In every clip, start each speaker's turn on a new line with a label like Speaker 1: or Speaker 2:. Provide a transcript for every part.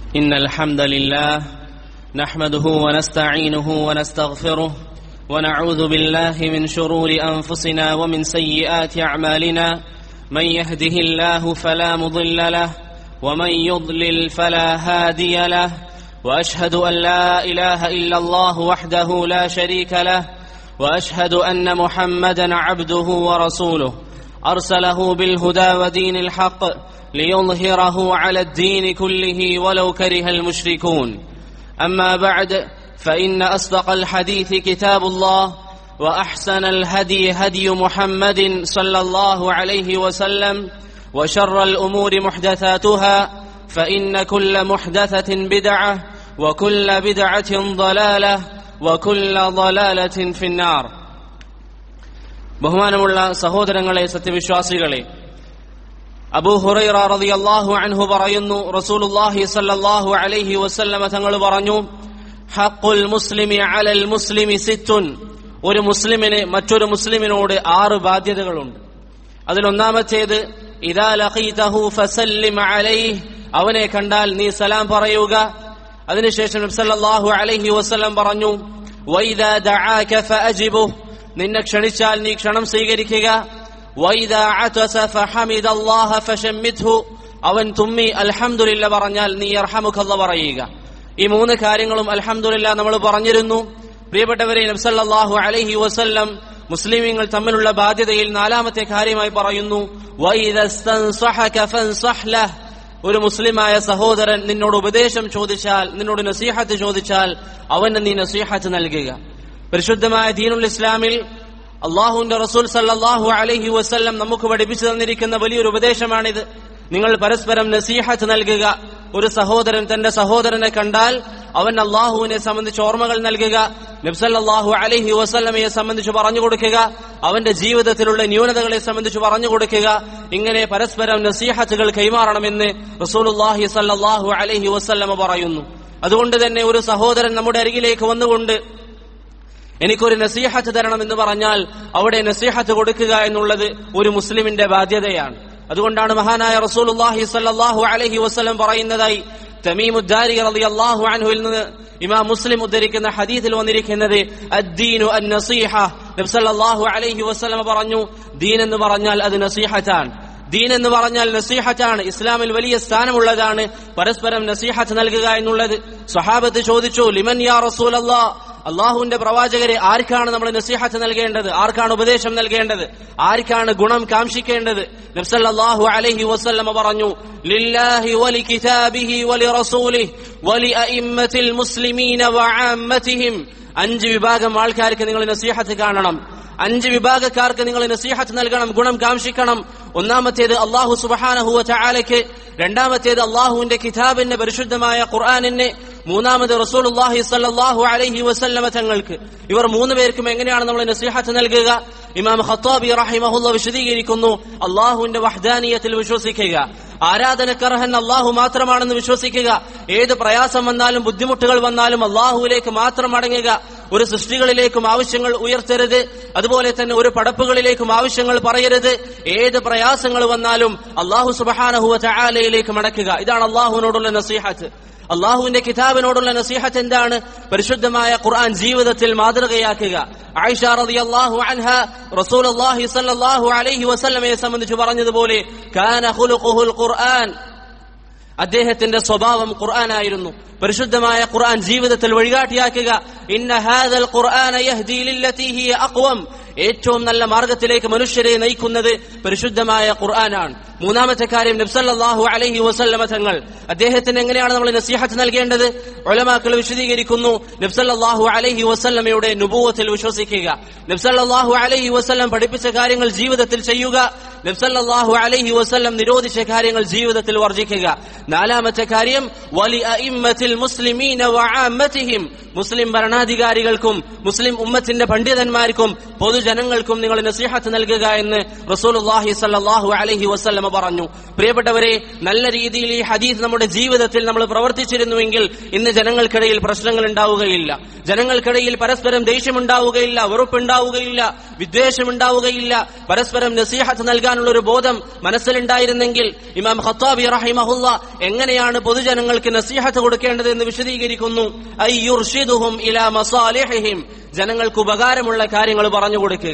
Speaker 1: إن الحمد لله نحمده ونستعينه ونستغفره ونعوذ بالله من شرور أنفسنا ومن سيئات أعمالنا من يهده الله فلا مضل له ومن يضلل فلا هادي له وأشهد أن لا إله إلا الله وحده لا شريك له وأشهد أن محمدا عبده ورسوله أرسله بالهدى ودين الحق ليظهره على الدين كله ولو كره المشركون أما بعد فإن أصدق الحديث كتاب الله وأحسن الهدي هدي محمد صلى الله عليه وسلم وشر الأمور محدثاتها فإن كل محدثة بدعة وكل بدعة ضلالة وكل ضلالة في النار. ബഹുമാനമുള്ള സഹോദരങ്ങളെ, സത്യവിശ്വാസികളെ, അബൂ ഹുറൈറ റളിയല്ലാഹു അൻഹു പറയുന്നു, റസൂലുള്ളാഹി സ്വല്ലല്ലാഹു അലൈഹി വസല്ലമ തങ്ങൾ പറഞ്ഞു, ഹഖുൽ മുസ്ലിമി അലൽ മുസ്ലിമി സിത്തുൻ. ഒരു മുസ്ലിമിന് മറ്റൊരു മുസ്ലിമിനോട് 6 ബാധ്യതകളുണ്ട്. അതിലൊന്നാമത്തേത് ഇദാ ലഖീതഹു ഫസല്ലിം അലൈഹി, അവനെ കണ്ടാൽ നീ സലാം പറയുക. അതിനുശേഷം നബി സല്ലല്ലാഹു അലൈഹി വസല്ലം പറഞ്ഞു, വഇദാ ദഅാക ഫഅജിബുഹു, നിന്നെ ക്ഷണിച്ചാൽ നീ ക്ഷണം സ്വീകരിക്കുക. വഇദാ അതസ ഫഹമിദല്ലാഹ ഫശമ്മിത്ഹു, അവൻ തുമ്മി അൽഹംദുലില്ലാ പറഞ്ഞാൽ നീ യർഹമുകല്ലാഹ് പറയുക. ഈ 3 കാര്യങ്ങളും അൽഹംദുലില്ലാ നമ്മൾ പറഞ്ഞിരുന്നു. പ്രിയപ്പെട്ടവരെ, നബി സല്ലല്ലാഹു അലൈഹി വസല്ലം മുസ്ലിമീങ്ങൾ തമ്മിലുള്ള ബാധ്യതയിൽ 4ാമത്തെ കാര്യമായി പറയുന്നു, വഇദസ്തൻസഹക ഫൻസഹ് ലഹ്. ഒരു മുസ്ലിമായ സഹോദരൻ നിന്നോട് ഉപദേശം ചോദിച്ചാൽ, നിന്നോട് നസീഹത്ത് ചോദിച്ചാൽ അവന് നീ നസീഹത്ത് നൽകുക. പരിശുദ്ധമായ ദീനുൽ ഇസ്ലാമിൽ അല്ലാഹുവിന്റെ റസൂൽ സല്ലല്ലാഹു അലൈഹി വസല്ലം നമുക്ക് പഠിപ്പിച്ചു തന്നിരിക്കുന്ന വലിയൊരു ഉപദേശമാണിത്. നിങ്ങൾ പരസ്പരം നസീഹത്ത് നൽകുക. ഒരു സഹോദരൻ തന്റെ സഹോദരനെ കണ്ടാൽ അവൻ അല്ലാഹുവിനെ സംബന്ധിച്ച് ഓർമ്മകൾ നൽകുക, നബി സല്ലല്ലാഹു അലൈഹി വസല്ലമയെ സംബന്ധിച്ച് പറഞ്ഞു കൊടുക്കുക, അവന്റെ ജീവിതത്തിലുള്ള ന്യൂനതകളെ സംബന്ധിച്ച് പറഞ്ഞു കൊടുക്കുക. ഇങ്ങനെ പരസ്പരം നസീഹത്തുകൾ കൈമാറണമെന്ന് റസൂലുള്ളാഹി സല്ലല്ലാഹു അലൈഹി വസല്ലമ പറയുന്നു. അതുകൊണ്ട് തന്നെ ഒരു സഹോദരൻ നമ്മുടെ അരികിലേക്ക് വന്നുകൊണ്ട് എനിക്കൊരു നസീഹത്ത് തരണമെന്ന് പറഞ്ഞാൽ അവിടെ നസീഹത്ത് കൊടുക്കുക എന്നുള്ളത് ഒരു മുസ്ലിമിന്റെ ബാധ്യതയാണ്. അതുകൊണ്ടാണ് മഹാനായ റസൂലുള്ളാഹി സ്വല്ലല്ലാഹു അലൈഹി വസല്ലം പറയുന്നതായി തമീമുദ്ദാരി റളിയല്ലാഹു അൻഹുവിൽ നിന്ന് ഇമാം മുസ്ലിം ഉദ്ധരിക്കുന്ന ഹദീസിൽ വന്നിരിക്കുന്നത്, അദ്ദീനു അൻ-നസീഹ. നബി സല്ലല്ലാഹു അലൈഹി വസല്ലം പറഞ്ഞു, ദീൻ എന്ന് പറഞ്ഞാൽ അത് നസീഹത്താണ്. ദീൻ എന്ന് പറഞ്ഞാൽ നസീഹത്താണ്. ഇസ്ലാമിൽ വലിയ സ്ഥാനമുള്ളതാണ് പരസ്പരം നസീഹത്ത് നൽകുക എന്നുള്ളത്. സ്വഹാബത്ത് ചോദിച്ചു, ലിമൻ യാ റസൂലല്ലാഹ്, അള്ളാഹുവിന്റെ പ്രവാചകരെ, ആർക്കാണ് നമ്മൾ നസീഹത്ത് നൽകേണ്ടത്? ആർക്കാണ് ഉപദേശം നൽകേണ്ടത്? ആർക്കാണ് ഗുണം കാംക്ഷിക്കേണ്ടത്? നബി സല്ലല്ലാഹു അലൈഹി വസല്ലം പറഞ്ഞു, ലില്ലാഹി വലി കിതാബിഹി വലി റസൂലിഹി വലി അഇമ്മത്തിൽ മുസ്ലിമീന വഅമ്മതിഹിം. 5 വിഭാഗം ആൾക്കാർക്ക് നിങ്ങൾ നസീഹത്ത് കാണണം. 5 വിഭാഗക്കാർക്ക് നിങ്ങൾ നസീഹത്ത് നൽകണം, ഗുണം കാംക്ഷിക്കണം. ഒന്നാമത്തേത് അല്ലാഹു സുബ്ഹാനഹു വ തആലയ്ക്ക്, രണ്ടാമത്തേത് അല്ലാഹുവിന്റെ കിതാബിന്റെ പരിശുദ്ധമായ ഖുർആനിന്, മൂന്നാമത് റസൂലുള്ളാഹി സ്വല്ലല്ലാഹു അലൈഹി വസല്ലമ തങ്ങൾക്ക്. ഇവർ 3 പേർക്കും എങ്ങനെയാണ് നമ്മൾ നസീഹത്ത് നൽകുക? ഇമാം ഖത്താബി റഹിമഹുല്ലാഹ് വിശദീകരിക്കുന്നു, അല്ലാഹുവിന്റെ വഹ്ദാനിയത്തിൽ വിശ്വസിക്കുക, ആരാധനക്കർഹൻ അല്ലാഹു മാത്രമാണെന്ന് വിശ്വസിക്കുക, ഏത് പ്രയാസം വന്നാലും ബുദ്ധിമുട്ടുകൾ വന്നാലും അല്ലാഹുവിലേക്ക് മാത്രം മടങ്ങുക, ഒരു സൃഷ്ടികളിലേക്കും ആവശ്യങ്ങൾ ഉയർത്തരുത്, അതുപോലെ തന്നെ ഒരു പടപ്പുകളിലേക്കും ആവശ്യങ്ങൾ പറയരുത്, ഏത് പ്രയാസങ്ങൾ വന്നാലും അല്ലാഹു സുബ്ഹാനഹു വ തആലയിലേക്ക് മടക്കുക. ഇതാണ് അല്ലാഹുവിനോടുള്ള നസീഹത്ത്. അല്ലാഹുവിന്റെ കിതാബിനോടുള്ള നസീഹത്ത് എന്താണ്? പരിശുദ്ധമായ ഖുർആൻ ജീവിതത്തിൽ മാതൃകയാക്കുക. ആയിഷ റളിയല്ലാഹു അൻഹ റസൂലുള്ളാഹി സ്വല്ലല്ലാഹു അലൈഹി വസല്ലമയെ സംബന്ധിച്ച് പറഞ്ഞതുപോലെ, കാന ഖുലുഖുൽ ഖുർആൻ, അദ്ദേഹത്തിന്റെ സ്വഭാവം ഖുർആനായിരുന്നു. പരിശുദ്ധമായ ഖുർആൻ ജീവിതത്തിൽ വഴികാട്ടിയാക്കുക. ഇന്ന ഹാദൽ ഖുർആന യഹ്ദി ലില്ലതി ഹിയ അഖ്വം, ഏറ്റവും നല്ല മാർഗത്തിലേക്ക് മനുഷ്യരെ നയിക്കുന്നത് പരിശുദ്ധമായ ഖുർആനാണ്. മൂന്നാമത്തെ കാര്യം, നബി സല്ലല്ലാഹു അലൈഹി വസല്ലമ തങ്ങൾ, അദ്ദേഹത്തിന് എങ്ങനെയാണ് നമ്മൾ നസീഹത്ത് നൽകേണ്ടത്? ഉലമാക്കൾ വിശദീകരിക്കുന്നു, നബി സല്ലല്ലാഹു അലൈഹി വസല്ലമയുടെ നുബുവത്തിൽ വിശ്വസിക്കുക, നബി സല്ലല്ലാഹു അലൈഹി വസല്ലം പഠിപ്പിച്ച കാര്യങ്ങൾ ജീവിതത്തിൽ ചെയ്യുക, നബി സല്ലല്ലാഹു അലൈഹി വസല്ലം നിരോധിച്ച കാര്യങ്ങൾ ജീവിതത്തിൽ വർജിക്കുക. നാലാമത്തെ കാര്യം, വലി അഇമ്മത്തിൽ മുസ്ലിമീന വഅമ്മതിഹിം, മുസ്ലിം ഭരണാധികാരികൾക്കും മുസ്ലിം ഉമ്മത്തിന്റെ പണ്ഡിതന്മാർക്കും പൊതുജനങ്ങൾക്കും നിങ്ങൾ നസീഹത്ത് നൽകുക എന്ന് റസൂലുള്ളാഹി സ്വല്ലല്ലാഹു അലൈഹി വസല്ലം പറഞ്ഞു. പ്രിയപ്പെട്ടവരെ, നല്ല രീതിയിൽ ഈ ഹദീസ് നമ്മുടെ ജീവിതത്തിൽ നമ്മൾ പ്രവർത്തിച്ചിരുന്നുവെങ്കിൽ ഇന്ന് ജനങ്ങൾക്കിടയിൽ പ്രശ്നങ്ങൾ ഉണ്ടാവുകയില്ല, ജനങ്ങൾക്കിടയിൽ പരസ്പരം ദേഷ്യമുണ്ടാവുകയില്ല, വെറുപ്പുണ്ടാവുകയില്ല, വിദ്വേഷമുണ്ടാവുകയില്ല. പരസ്പരം നസീഹത്ത് നൽകാൻ കൊടുക്കാനുള്ള ഒരു ബോധം മനസ്സിലുണ്ടായിരുന്നെങ്കിൽ ഇമാം ഖത്താബി റഹിമഹുല്ല എങ്ങനെയാണ് പൊതുജനങ്ങൾക്ക് നസീഹത്ത് കൊടുക്കേണ്ടത് എന്ന് വിശദീകരിക്കുന്നു. ഐ യുർഷിദുഹും ഇലാ മസാലിഹിഹിം, ജനങ്ങൾക്ക് ഉപകാരമുള്ള കാര്യങ്ങൾ പറഞ്ഞു കൊടുക്കുക.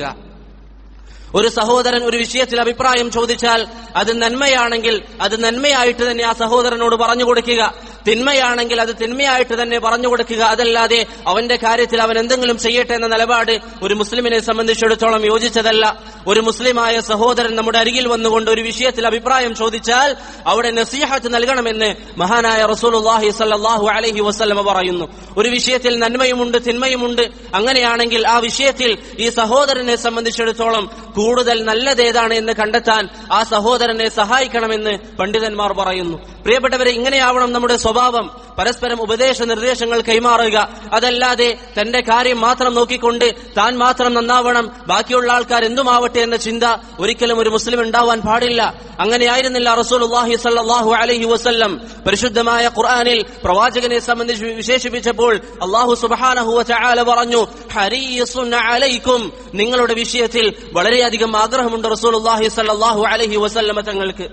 Speaker 1: ഒരു സഹോദരൻ ഒരു വിഷയത്തിൽ അഭിപ്രായം ചോദിച്ചാൽ അത് നന്മയാണെങ്കിൽ അത് നന്മയായിട്ട് തന്നെ ആ സഹോദരനോട് പറഞ്ഞു കൊടുക്കുക, തിന്മയാണെങ്കിൽ അത് തിന്മയായിട്ട് തന്നെ പറഞ്ഞു കൊടുക്കുക. അതല്ലാതെ അവന്റെ കാര്യത്തിൽ അവൻ എന്തെങ്കിലും ചെയ്യട്ടെ എന്ന നിലപാട് ഒരു മുസ്ലിമിനെ സംബന്ധിച്ചിടത്തോളം യോജിച്ചതല്ല. ഒരു മുസ്ലിമായ സഹോദരൻ നമ്മുടെ അരികിൽ വന്നുകൊണ്ട് ഒരു വിഷയത്തിൽ അഭിപ്രായം ചോദിച്ചാൽ അവിടെ നസീഹത്ത് നൽകണമെന്ന് മഹാനായ റസൂലുള്ളാഹി സ്വല്ലല്ലാഹു അലൈഹി വസല്ലം പറയുന്നു. ഒരു വിഷയത്തിൽ നന്മയുമുണ്ട് തിന്മയുമുണ്ട്. അങ്ങനെയാണെങ്കിൽ ആ വിഷയത്തിൽ ഈ സഹോദരനെ സംബന്ധിച്ചിടത്തോളം കൂടുതൽ നല്ലതേതാണ് എന്ന് കണ്ടെത്താൻ ആ സഹോദരനെ സഹായിക്കണമെന്ന് പണ്ഡിതന്മാർ പറയുന്നു. പ്രിയപ്പെട്ടവരെ, ഇങ്ങനെയാവണം നമ്മുടെ സ്വഭാവം. പരസ്പരം ഉപദേശ നിർദ്ദേശങ്ങൾ കൈമാറുക. അതല്ലാതെ തന്റെ കാര്യം മാത്രം നോക്കിക്കൊണ്ട് താൻ മാത്രം നന്നാവണം, ബാക്കിയുള്ള ആൾക്കാർ എന്തുമാവട്ടെ എന്ന ചിന്ത ഒരിക്കലും ഒരു മുസ്ലിം ഉണ്ടാവാൻ പാടില്ല. അങ്ങനെയായിരുന്നില്ല റസൂലുള്ളാഹി സ്വല്ലല്ലാഹു അലൈഹി വസല്ലം. പരിശുദ്ധമായ ഖുർആനിൽ പ്രവാചകനെ സംബന്ധിച്ച് വിശേഷിപ്പിച്ചപ്പോൾ അല്ലാഹു സുബ്ഹാനഹു വ തആല പറഞ്ഞു, ഹരീസുൻ അലൈക്കും, നിങ്ങളുടെ വിഷയത്തിൽ വളരെയധികം ആഗ്രഹമുണ്ട് റസൂലുള്ളാഹി സ്വല്ലല്ലാഹു അലൈഹി വസല്ലം തങ്ങൾക്ക്.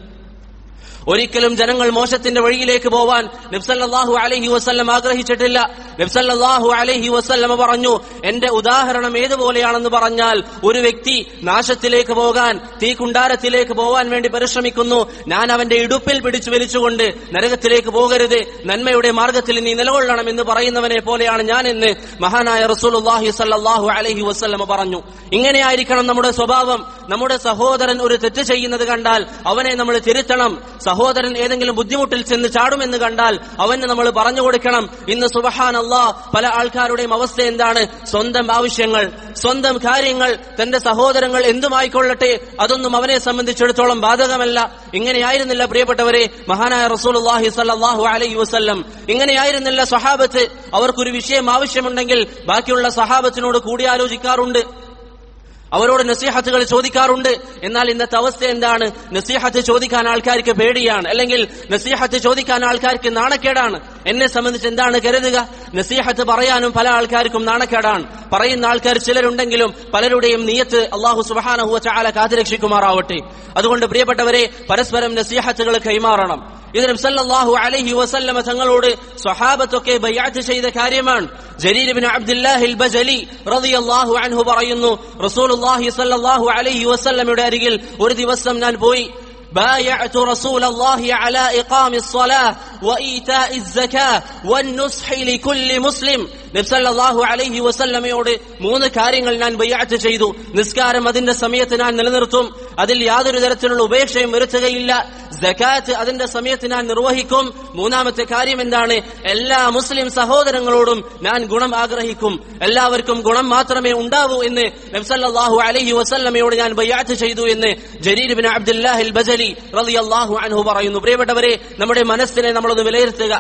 Speaker 1: ഒരിക്കലും ജനങ്ങൾ മോശത്തിന്റെ വഴിയിലേക്ക് പോവാൻ നബി സല്ലല്ലാഹു അലൈഹി വസല്ലം ആഗ്രഹിച്ചിട്ടില്ല. നബി സല്ലല്ലാഹു അലൈഹി വസല്ലം പറഞ്ഞു, എന്റെ ഉദാഹരണം ഏതുപോലെയാണെന്ന് പറഞ്ഞാൽ, ഒരു വ്യക്തി നാശത്തിലേക്ക് പോകാൻ, തീക്കുണ്ടാരത്തിലേക്ക് പോവാൻ വേണ്ടി പരിശ്രമിക്കുന്നു. ഞാൻ അവന്റെ ഇടുപ്പിൽ പിടിച്ചു വലിച്ചുകൊണ്ട് നരകത്തിലേക്ക് പോകരുത്, നന്മയുടെ മാർഗത്തിൽ നീ നിലകൊള്ളണം എന്ന് പറയുന്നവനെ പോലെയാണ് ഞാൻ എന്ന് മഹാനായ റസൂലുള്ളാഹി സ്വല്ലല്ലാഹു അലൈഹി വസല്ലം പറഞ്ഞു. ഇങ്ങനെയായിരിക്കണം നമ്മുടെ സ്വഭാവം. നമ്മുടെ സഹോദരൻ ഒരു തെറ്റ് ചെയ്യുന്നത് കണ്ടാൽ അവനെ നമ്മൾ തിരുത്തണം. സഹോദരൻ ഏതെങ്കിലും ബുദ്ധിമുട്ടിൽ ചെന്ന് ചാടുമെന്ന് കണ്ടാൽ അവന് നമ്മൾ പറഞ്ഞു കൊടുക്കണം. ഇന്ന് സുബ്ഹാനല്ലാഹ് പല ആൾക്കാരുടെയും അവസ്ഥ എന്താണ്? സ്വന്തം ആവശ്യങ്ങൾ, സ്വന്തം കാര്യങ്ങൾ, തന്റെ സഹോദരങ്ങൾ എന്തുമായിക്കൊള്ളട്ടെ, അതൊന്നും അവനെ സംബന്ധിച്ചിടത്തോളം ബാധകമല്ല. ഇങ്ങനെയായിരുന്നില്ല പ്രിയപ്പെട്ടവരെ മഹാനായ റസൂലുള്ളാഹി സ്വല്ലല്ലാഹു അലൈഹി വസല്ലം. ഇങ്ങനെയായിരുന്നില്ല സ്വഹാബത്ത്. അവർക്കൊരു വിഷയം ആവശ്യമുണ്ടെങ്കിൽ ബാക്കിയുള്ള സഹാബത്തിനോട് കൂടിയാലോചിക്കാറുണ്ട്, അവരോട് നസീഹത്തുകൾ ചോദിക്കാറുണ്ട്. എന്നാൽ ഇന്നത്തെ അവസ്ഥ എന്താണ്? നസീഹത്ത് ചോദിക്കാൻ ആൾക്കാർക്ക് പേടിയാണ്, അല്ലെങ്കിൽ നസീഹത്ത് ചോദിക്കാൻ ആൾക്കാർക്ക് നാണക്കേടാണ്. എന്നെ സംബന്ധിച്ച് എന്താണ് കരുതുക? നസീഹത്ത് പറയാനും പല ആൾക്കാർക്കും നാണക്കേടാണ്. പറയുന്ന ആൾക്കാർ ചിലരുണ്ടെങ്കിലും പലരുടെയും നിയത്ത് അല്ലാഹു സുബ്ഹാനഹു വ തആല കാത്തുരക്ഷിക്കുമാറാവട്ടെ. അതുകൊണ്ട് പ്രിയപ്പെട്ടവരെ, പരസ്പരം നസീഹത്തുകൾ കൈമാറണം. ഇത് നബി സല്ലല്ലാഹു അലൈഹി വസല്ലം തങ്ങളോട് സ്വഹാബത്തൊക്കെ ബൈഅത്ത് ചെയ്ത കാര്യമാണ്. ജരീർ ഇബ്നു അബ്ദുല്ലാഹിൽ ബജലി റളിയല്ലാഹു അൻഹു പറയുന്നു, റസൂലുള്ളാഹി സ്വല്ലല്ലാഹു അലൈഹി വസല്ലമയുടെ അരികിൽ ഒരു ദിവസം ഞാൻ പോയി. بايعت رسول الله على إقام الصلاة وإيتاء الزكاة والنصح لكل مسلم. നബി സല്ലല്ലാഹു അലൈഹി വസല്ലമയോട് മൂന്ന് കാര്യങ്ങൾ ഞാൻ ബൈഅത്ത് ചെയ്തു. നിസ്കാരം അതിന്റെ സമയത്ത് ഞാൻ നിലനിർത്തും, അതിൽ യാതൊരു തരത്തിലുള്ള ഉപേക്ഷയും വരുത്തുകയില്ല. സകാത്ത് അതിന്റെ സമയത്ത് ഞാൻ നിർവഹിക്കും. മൂന്നാമത്തെ കാര്യം എന്താണ്? എല്ലാ മുസ്ലിം സഹോദരങ്ങളോടും ഞാൻ ഗുണം ആഗ്രഹിക്കും, എല്ലാവർക്കും ഗുണം മാത്രമേ ഉണ്ടാവൂ എന്ന് നബി സല്ലല്ലാഹു അലൈഹി വസല്ലമയോട് ഞാൻ ബൈഅത്ത് ചെയ്തു എന്ന് ജരീർ ഇബ്നു അബ്ദുല്ലാഹിൽ ബജലി റളിയല്ലാഹു അൻഹു പറയുന്നു. പ്രിയപ്പെട്ടവരെ, നമ്മുടെ മനസ്സിനെ നമ്മളൊന്ന് വിലയിരുത്തുക.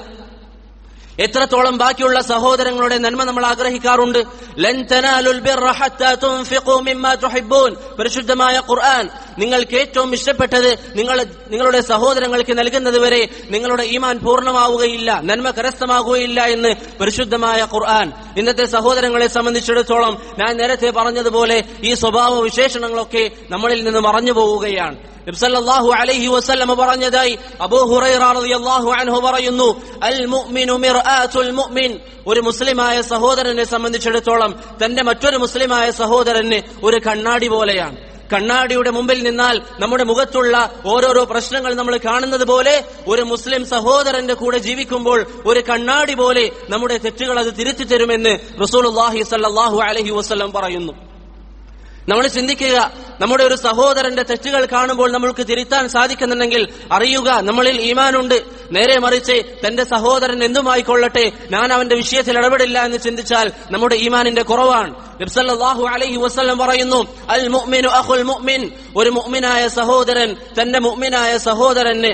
Speaker 1: എത്രത്തോളം ബാക്കിയുള്ള സഹോദരങ്ങളുടെ നന്മ നമ്മൾ ആഗ്രഹിക്കാറുണ്ട്. ലൻ തനാലുൽ ബിർറ ഹത്താ തുൻഫിഖൂ മിമ്മാ തുഹിബ്ബൂൻ. പരിശുദ്ധമായ ഖുർആൻ നിങ്ങൾക്ക് ഏറ്റവും ഇഷ്ടപ്പെട്ടത് നിങ്ങളുടെ സഹോദരങ്ങൾക്ക് നൽകുന്നത് വരെ നിങ്ങളുടെ ഈമാൻ പൂർണ്ണമാവുകയില്ല, നന്മ കരസ്ഥമാകുകയില്ല എന്ന് പരിശുദ്ധമായ ഖുർആൻ. ഇന്നത്തെ സഹോദരങ്ങളെ സംബന്ധിച്ചിടത്തോളം ഞാൻ നേരത്തെ പറഞ്ഞതുപോലെ ഈ സ്വഭാവ വിശേഷണങ്ങളൊക്കെ നമ്മളിൽ നിന്ന് മറഞ്ഞു പോവുകയാണ്. നബി സല്ലല്ലാഹു അലൈഹി വസല്ലം പറഞ്ഞതായി അബൂ ഹുറൈറ റളിയല്ലാഹു അൻഹു പറയുന്നു, അൽ മുഅ്മിനു മിർആത്തുൽ മുഅ്മിൻ. ഒരു മുസ്ലിമായ സഹോദരനെ സംബന്ധിച്ചിടത്തോളം തന്റെ മറ്റൊരു മുസ്ലിമായ സഹോദരന് ഒരു കണ്ണാടി പോലെയാണ്. കണ്ണാടിയുടെ മുമ്പിൽ നിന്നാൽ നമ്മുടെ മുഖത്തുള്ള ഓരോരോ പ്രശ്നങ്ങൾ നമ്മൾ കാണുന്നത് പോലെ ഒരു മുസ്ലിം സഹോദരന്റെ കൂടെ ജീവിക്കുമ്പോൾ ഒരു കണ്ണാടി പോലെ നമ്മുടെ തെറ്റുകൾ അത് തിരുത്തി തരുമെന്ന് റസൂലുള്ളാഹി സ്വല്ലല്ലാഹു അലൈഹി വസല്ലം പറയുന്നു. നമ്മൾ ചിന്തിക്കുക, നമ്മുടെ ഒരു സഹോദരന്റെ തെറ്റുകൾ കാണുമ്പോൾ നമ്മൾക്ക് തിരുത്താൻ സാധിക്കുന്നുണ്ടെങ്കിൽ അറിയുക നമ്മളിൽ ഈമാനുണ്ട്. നേരെ മറിച്ച് തന്റെ സഹോദരൻ എന്തുമായിക്കൊള്ളട്ടെ, ഞാൻ അവന്റെ വിഷയത്തിൽ ഇടപെടില്ല എന്ന് ചിന്തിച്ചാൽ നമ്മുടെ ഈമാനിന്റെ കുറവാണ്. നബി സല്ലല്ലാഹു അലൈഹി വസല്ലം പറയുന്നു, അൽ മുഅ്മിനു അഖുൽ മുഅ്മിൻ. ഒരു മുഅ്മിനായ സഹോദരൻ തന്റെ മുഅ്മിനായ സഹോദരന്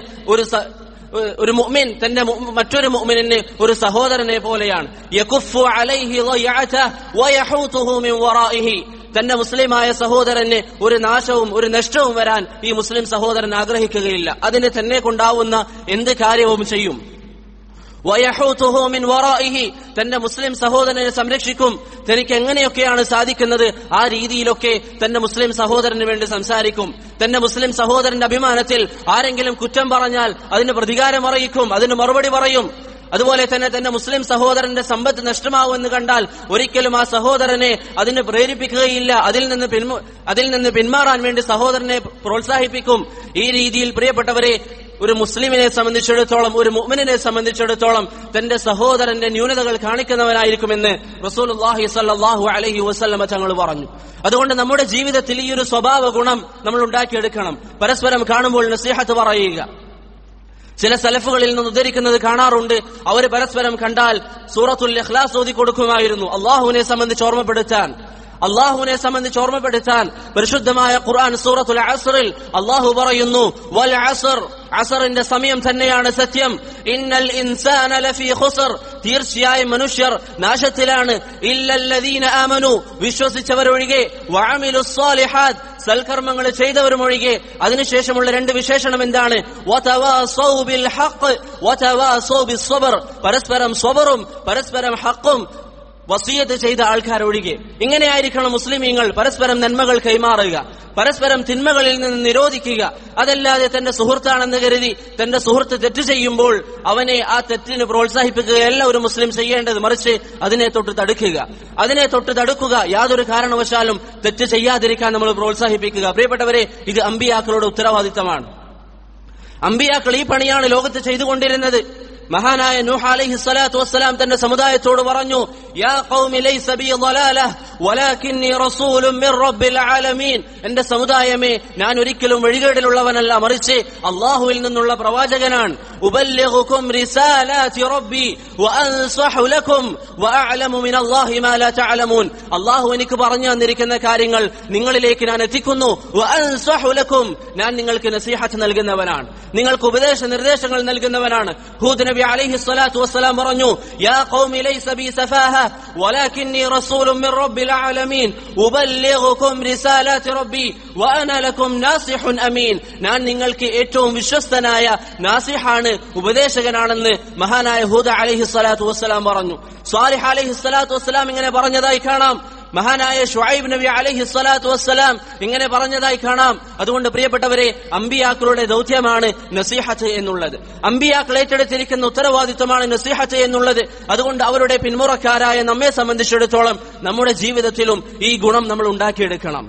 Speaker 1: ഒരു മുഅ്മിൻ തന്റെ മറ്റൊരു മുഅ്മിനിന് ഒരു സഹോദരനെ പോലെയാണ്. യകുഫു അലൈഹി ളയഅതഹു വയഹൂതുഹു മിൻ വറാഇഹി. തന്റെ മുസ്ലിമായ സഹോദരന് ഒരു നാശവും ഒരു നഷ്ടവും വരാൻ ഈ മുസ്ലിം സഹോദരൻ ആഗ്രഹിക്കുകയില്ല. അതിന് തന്നെ കൊണ്ടാവുന്ന എന്ത് കാര്യവും ചെയ്യും. വയഹൂതുഹു മിൻ വറാഇഹി, തന്റെ മുസ്ലിം സഹോദരനെ സംരക്ഷിക്കും. തനിക്ക് എങ്ങനെയൊക്കെയാണ് സാധിക്കുന്നത് ആ രീതിയിലൊക്കെ തന്റെ മുസ്ലിം സഹോദരന് വേണ്ടി സംസാരിക്കും. തന്റെ മുസ്ലിം സഹോദരന്റെ അഭിമാനത്തിൽ ആരെങ്കിലും കുറ്റം പറഞ്ഞാൽ അതിന് പ്രതികാരം അറിയിക്കും, അതിന് മറുപടി പറയും. അതുപോലെ തന്നെ തന്റെ മുസ്ലിം സഹോദരന്റെ സമ്പത്ത് നഷ്ടമാവുമെന്ന് കണ്ടാൽ ഒരിക്കലും ആ സഹോദരനെ അതിന് പ്രേരിപ്പിക്കുകയില്ല, അതിൽ നിന്ന് പിന്മാറാൻ വേണ്ടി സഹോദരനെ പ്രോത്സാഹിപ്പിക്കും. ഈ രീതിയിൽ പ്രിയപ്പെട്ടവരെ, ഒരു മുസ്ലിമിനെ സംബന്ധിച്ചിടത്തോളം, ഒരു മുഅ്മിനിനെ സംബന്ധിച്ചിടത്തോളം തന്റെ സഹോദരന്റെ ന്യൂനതകൾ കാണിക്കുന്നവനായിരിക്കുമെന്ന് റസൂലുള്ളാഹി സ്വല്ലല്ലാഹു അലൈഹി വസല്ലമ തങ്ങൾ പറഞ്ഞു. അതുകൊണ്ട് നമ്മുടെ ജീവിതത്തിൽ ഈ ഒരു സ്വഭാവ ഗുണം നമ്മൾ ഉണ്ടാക്കിയെടുക്കണം. പരസ്പരം കാണുമ്പോൾ നസീഹത്ത് പറയുക. ചില സലഫുകളിൽ നിന്ന് ഉദ്ധരിക്കുന്നത് കാണാറുണ്ട്, അവർ പരസ്പരം കണ്ടാൽ സൂറത്തുൽ ഇഖ്ലാസ് ഓതി കൊടുക്കുമായിരുന്നു അള്ളാഹുവിനെ സംബന്ധിച്ച് ഓർമ്മപ്പെടുത്താൻ. പരിശുദ്ധമായ ഖുർആൻ സൂറത്തുൽ അസ്റിൽ അള്ളാഹു പറയുന്നു, വൽ അസ്ർ, അസറിന്റെ സമയം തന്നെയാണ് സത്യം, ഇന്നൽ ഇൻസാന ലഫീ ഖുസ്ർ, തീർച്ചയായും മനുഷ്യർ നാശത്തിലാണ്, ഇല്ലല്ലദീന ആമനു, വിശ്വസിച്ചവരൊഴികെ, വഅമിലുസ് സാലിഹാത്ത്, സൽക്കർമ്മങ്ങൾ ചെയ്തവരുമൊഴികെ. അതിനുശേഷമുള്ള രണ്ട് വിശേഷണം എന്താണ്? വതവാസൗ ബിൽ ഹഖ് വതവാസൗ ബിസ് സബ്ർ, പരസ്പരം സ്വബറും പരസ്പരം ഹഖും വസിയത്ത് ചെയ്ത ആൾക്കാരൊഴികെ. ഇങ്ങനെയായിരിക്കണം മുസ്ലിമീങ്ങൾ പരസ്പരം നന്മകൾ കൈമാറുക, പരസ്പരം തിന്മകളിൽ നിന്ന് നിരോധിക്കുക. അതല്ലാതെ തന്റെ സുഹൃത്താണെന്ന് കരുതി തന്റെ സുഹൃത്ത് തെറ്റ് ചെയ്യുമ്പോൾ അവനെ ആ തെറ്റിന് പ്രോത്സാഹിപ്പിക്കുകയല്ല ഒരു മുസ്ലിം ചെയ്യേണ്ടത്, മറിച്ച് അതിനെ തൊട്ട് തടുക്കുക. യാതൊരു കാരണവശാലും തെറ്റ് ചെയ്യാതിരിക്കാൻ നമ്മൾ പ്രോത്സാഹിപ്പിക്കുക. പ്രിയപ്പെട്ടവരെ, ഇത് അമ്പിയാക്കളുടെ ഉത്തരവാദിത്തമാണ്. അമ്പിയാക്കൾ ഈ പണിയാണ് ലോകത്ത് ചെയ്തുകൊണ്ടിരുന്നത്. മഹാനായ നൂഹ് അലൈഹി സ്വലാത്തു വസ്സലാം തന്റെ സമുദായത്തോട് പറഞ്ഞു, യാ ഖൗമി ലൈസ ബി ളലാലഹ് വലാകിന്നി റസൂലുൻ മിർ റബ്ബിൽ ആലമീൻ, എന്റെ സമുദായമേ, ഞാൻ ഒരിക്കലും വഴികേടിലുള്ളവനല്ല, മറിച്ച് അല്ലാഹുവിൽ നിന്നുള്ള പ്രവാചകനാണ്. ഉബല്ലിഗുകും റിസാലാതി റബ്ബി വഅൻസഹു ലക്കും വഅഅലമു മിനല്ലാഹി മാ ലാ തഅലമൂൻ, അല്ലാഹു എനിക്ക് പറഞ്ഞു തന്നിരിക്കുന്ന കാര്യങ്ങൾ നിങ്ങളിലേക്ക് ഞാൻ എത്തിക്കുന്നു. വഅൻസഹു ലക്കും, ഞാൻ നിങ്ങൾക്ക് നസീഹത്ത് നൽകുന്നവനാണ്, നിങ്ങൾക്ക് ഉപദേശ നിർദ്ദേശങ്ങൾ നൽകുന്നവനാണ്. ഹൂദ് നബി അലൈഹി സ്വലാത്തു വസ്സലാം പറഞ്ഞു, യാ ഖൗമി ലൈസ ബി സഫാഹ വലാകിന്നി റസൂലുൻ മിർ റബ്ബിൽ ആലമീൻ ഉബല്ലിഗുകും റിസാലാതി റബ്ബി വഅന ലക്കും നാസിഹുൻ അമീൻ, ഞാൻ നിങ്ങൾക്ക് ഏറ്റവും വിശ്വസ്തനായ നാസിഹാണ്, ഉപദേശകനാണെന്ന് മഹാനായ ഹൂദ് അലൈഹി സ്വലാത്തു വസ്സലാം പറഞ്ഞു. സ്വാലിഹ് അലൈഹി സ്വലാത്തു വസ്സലാം ഇങ്ങനെ പറഞ്ഞതായി കാണാം. മഹാനായ ശുഐബ് നബി അലൈഹി സ്വലാത്തു വസ്സലാം ഇങ്ങനെ പറഞ്ഞതായി കാണാം. അതുകൊണ്ട് പ്രിയപ്പെട്ടവരെ, അമ്പിയാക്കളുടെ ദൗത്യമാണ് നസീഹത്ത് എന്നുള്ളത്. അമ്പിയാക്കൾ ഏറ്റെടുത്തിരിക്കുന്ന ഉത്തരവാദിത്വമാണ് നസീഹത്ത് എന്നുള്ളത്. അതുകൊണ്ട് അവരുടെ പിന്മുറക്കാരായ നമ്മെ സംബന്ധിച്ചിടത്തോളം നമ്മുടെ ജീവിതത്തിലും ഈ ഗുണം നമ്മൾ ഉണ്ടാക്കിയെടുക്കണം.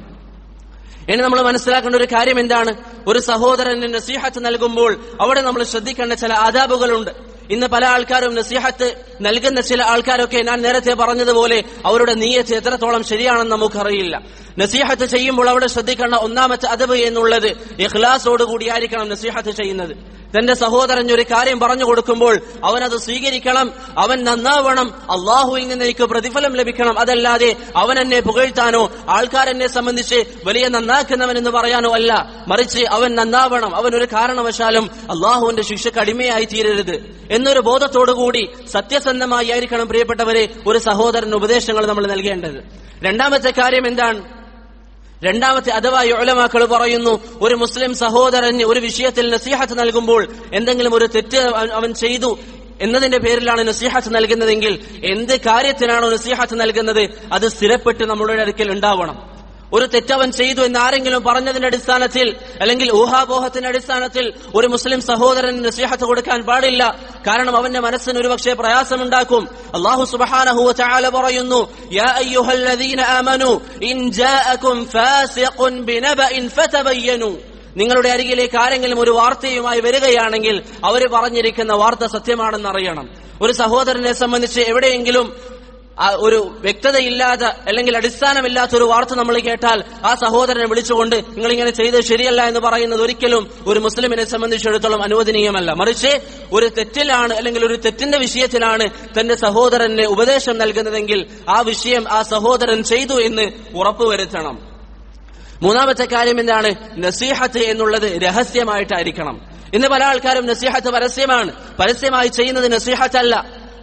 Speaker 1: ഇനി നമ്മൾ മനസ്സിലാക്കേണ്ട ഒരു കാര്യം എന്താണ്? ഒരു സഹോദരന് നസീഹത്ത് നൽകുമ്പോൾ അവിടെ നമ്മൾ ശ്രദ്ധിക്കേണ്ട ചില ആദാബുകളുണ്ട്. ഇന്ന് പല ആൾക്കാരും നസീഹത്ത് നൽകുന്ന ചില ആൾക്കാരൊക്കെ ഞാൻ നേരത്തെ പറഞ്ഞതുപോലെ അവരുടെ നിയ്യത്ത് എത്രത്തോളം ശരിയാണെന്ന് നമുക്കറിയില്ല. നസീഹത്ത് ചെയ്യുമ്പോൾ അവിടെ ശ്രദ്ധിക്കേണ്ട ഒന്നാമത്തെ അദബ് എന്നുള്ളത് ഇഖ്ലാസോടുകൂടിയായിരിക്കണം നസീഹത്ത് ചെയ്യുന്നത്. തന്റെ സഹോദരൻ ഒരു കാര്യം പറഞ്ഞു കൊടുക്കുമ്പോൾ അവനത് സ്വീകരിക്കണം, അവൻ നന്നാവണം, അള്ളാഹുവിൽ നിന്ന് എനിക്ക് പ്രതിഫലം ലഭിക്കണം. അതല്ലാതെ അവൻ എന്നെ പുകഴ്ത്താനോ ആൾക്കാരെന്നെ സംബന്ധിച്ച് വലിയ നന്നാക്കുന്നവൻ എന്ന് പറയാനോ അല്ല, മറിച്ച് അവൻ നന്നാവണം, അവൻ ഒരു കാരണവശാലും അള്ളാഹുവിന്റെ ശിക്ഷയ്ക്ക് അടിമയായി തീരരുത് എന്നൊരു ബോധത്തോടുകൂടി സത്യസന്ധമായി ആയിരിക്കണം പ്രിയപ്പെട്ടവരെ ഒരു സഹോദരന് ഉപദേശങ്ങൾ നമ്മൾ നൽകേണ്ടത്. രണ്ടാമത്തെ കാര്യം എന്താണ്? രണ്ടാമത്തെ അഥവാ ഉലമാക്കൾ പറയുന്നു, ഒരു മുസ്ലിം സഹോദരന് ഒരു വിഷയത്തിൽ നസീഹത്ത് നൽകുമ്പോൾ എന്തെങ്കിലും ഒരു തെറ്റ് അവൻ ചെയ്തു എന്നതിന്റെ പേരിലാണ് നസീഹത്ത് നൽകുന്നതെങ്കിൽ, എന്ത് കാര്യത്തിനാണോ നസീഹത്ത് നൽകുന്നത് അത് സ്ഥിരപ്പെട്ട് നമ്മളുടെ അടുക്കൽ ഉണ്ടാവണം. ഒരു തെറ്റവൻ ചെയ്തു എന്ന് ആരെങ്കിലും പറഞ്ഞതിന്റെ അടിസ്ഥാനത്തിൽ അല്ലെങ്കിൽ ഊഹാപോഹത്തിന്റെ അടിസ്ഥാനത്തിൽ ഒരു മുസ്ലിം സഹോദരന് നസീഹത്ത് കൊടുക്കാൻ പാടില്ല. കാരണം അവന്റെ മനസ്സിന് ഒരുപക്ഷെ പ്രയാസമുണ്ടാക്കും. അല്ലാഹു സുബ്ഹാനഹു വ തആല പറയുന്നു, യാ അയ്യുഹല്ലദീന ആമനൂ ഇൻ ജാഅകും ഫാസിഖുൻ ബിനബഇൻ ഫതബയ്യനൂ, നിങ്ങളുടെ അരികിലേക്ക് ആരെങ്കിലും ഒരു വാർത്തയുമായി വരികയാണെങ്കിൽ അവർ പറഞ്ഞിരിക്കുന്ന വാർത്ത സത്യമാണെന്ന് അറിയണം. ഒരു സഹോദരനെ സംബന്ധിച്ച് എവിടെയെങ്കിലും ഒരു വ്യക്തതയില്ലാതെ അല്ലെങ്കിൽ അടിസ്ഥാനമില്ലാത്ത ഒരു വാർത്ത നമ്മൾ കേട്ടാൽ ആ സഹോദരനെ വിളിച്ചുകൊണ്ട് നിങ്ങളിങ്ങനെ ചെയ്തത് ശരിയല്ല എന്ന് പറയുന്നത് ഒരിക്കലും ഒരു മുസ്ലിമിനെ സംബന്ധിച്ചിടത്തോളം അനുവദനീയമല്ല. മറിച്ച് ഒരു തെറ്റിലാണ് അല്ലെങ്കിൽ ഒരു തെറ്റിന്റെ വിഷയത്തിലാണ് തന്റെ സഹോദരന് ഉപദേശം നൽകുന്നതെങ്കിൽ ആ വിഷയം ആ സഹോദരൻ ചെയ്തു എന്ന് ഉറപ്പുവരുത്തണം. മൂന്നാമത്തെ കാര്യം എന്താണ്? നസീഹത്ത് എന്നുള്ളത് രഹസ്യമായിട്ടായിരിക്കണം. ഇന്ന് പല ആൾക്കാരും നസീഹത്ത് പരസ്യമായി ചെയ്യുന്നത് നസീഹത്തല്ല.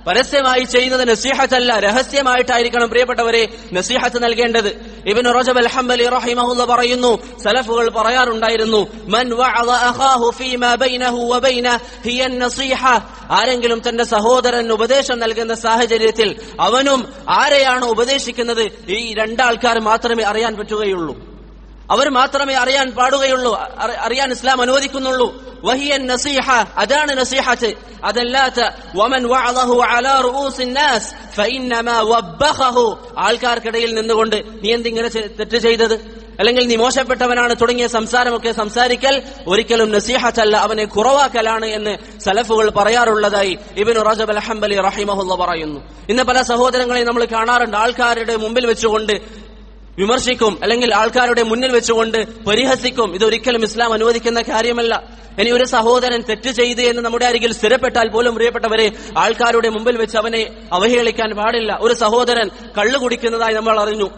Speaker 1: പരസ്യമായി ചെയ്യുന്നത് നസീഹത്തല്ല, രഹസ്യമായിട്ടായിരിക്കണം പ്രിയപ്പെട്ടവരെ നസീഹത്ത് നൽകേണ്ടത്. ഇബ്നു റജബ് അൽ ഹംബലി റഹിമഹുള്ള പറയുന്നു, സലഫുകൾ പറയാറുണ്ടായിരുന്നു, മൻ വഅദ അഖാഹു ഫീമാ ബൈനഹു വബൈനഹു ഹിയ നസീഹ. ആരെങ്കിലും തന്റെ സഹോദരന് ഉപദേശം നൽകുന്ന സാഹചര്യത്തിൽ അവനും ആരെയാണ് ഉപദേശിക്കുന്നത് ഈ രണ്ടാൾക്കാർ മാത്രമേ അറിയാൻ പറ്റുകയുള്ളൂ, അവർ മാത്രമേ അറിയാൻ പാടുകയുള്ളൂ, അറിയാൻ ഇസ്ലാം അനുവദിക്കുന്നുള്ളൂ. വഹിയ നസീഹ, അതാണ് നസീഹത്ത്. അതല്ലാത്ത വമൻ വഅദഹു അലാ റൂസിൻ നാസ് ഫഇന്നമാ വബ്ബഖഹു, ആൾക്കാർക്കിടയിൽ നിന്നുകൊണ്ട് നീ എന്തിങ്ങനെ തെറ്റ് ചെയ്തത്, അല്ലെങ്കിൽ നീ മോശപ്പെട്ടവനാണ് തുടങ്ങിയ സംസാരമൊക്കെ സംസാരിക്കൽ ഒരിക്കലും നസീഹത്തല്ല, അവനെ കുറവാക്കലാണ് എന്ന് സലഫുകൾ പറയാറുള്ളതായി ഇബ്നു റജബ് അൽ ഹംബലി റഹിമഹുള്ള പറയുന്നു. ഇന്ന് പല സഹോദരങ്ങളെ നമ്മൾ കാണാറുണ്ട്, ആൾക്കാരുടെ മുമ്പിൽ വെച്ചുകൊണ്ട് വിമർശിക്കും, അല്ലെങ്കിൽ ആൾക്കാരുടെ മുന്നിൽ വെച്ചുകൊണ്ട് പരിഹസിക്കും. ഇതൊരിക്കലും ഇസ്ലാം അനുവദിക്കുന്ന കാര്യമല്ല. ഇനി ഒരു സഹോദരൻ തെറ്റ് ചെയ്ത് എന്ന് നമ്മുടെ അരികിൽ സ്ഥിരപ്പെട്ടാൽ പോലും പ്രിയപ്പെട്ടവരെ ആൾക്കാരുടെ മുമ്പിൽ വെച്ച് അവനെ അവഹേളിക്കാൻ പാടില്ല. ഒരു സഹോദരൻ കള്ളു കുടിക്കുന്നതായി നമ്മൾ അറിഞ്ഞു,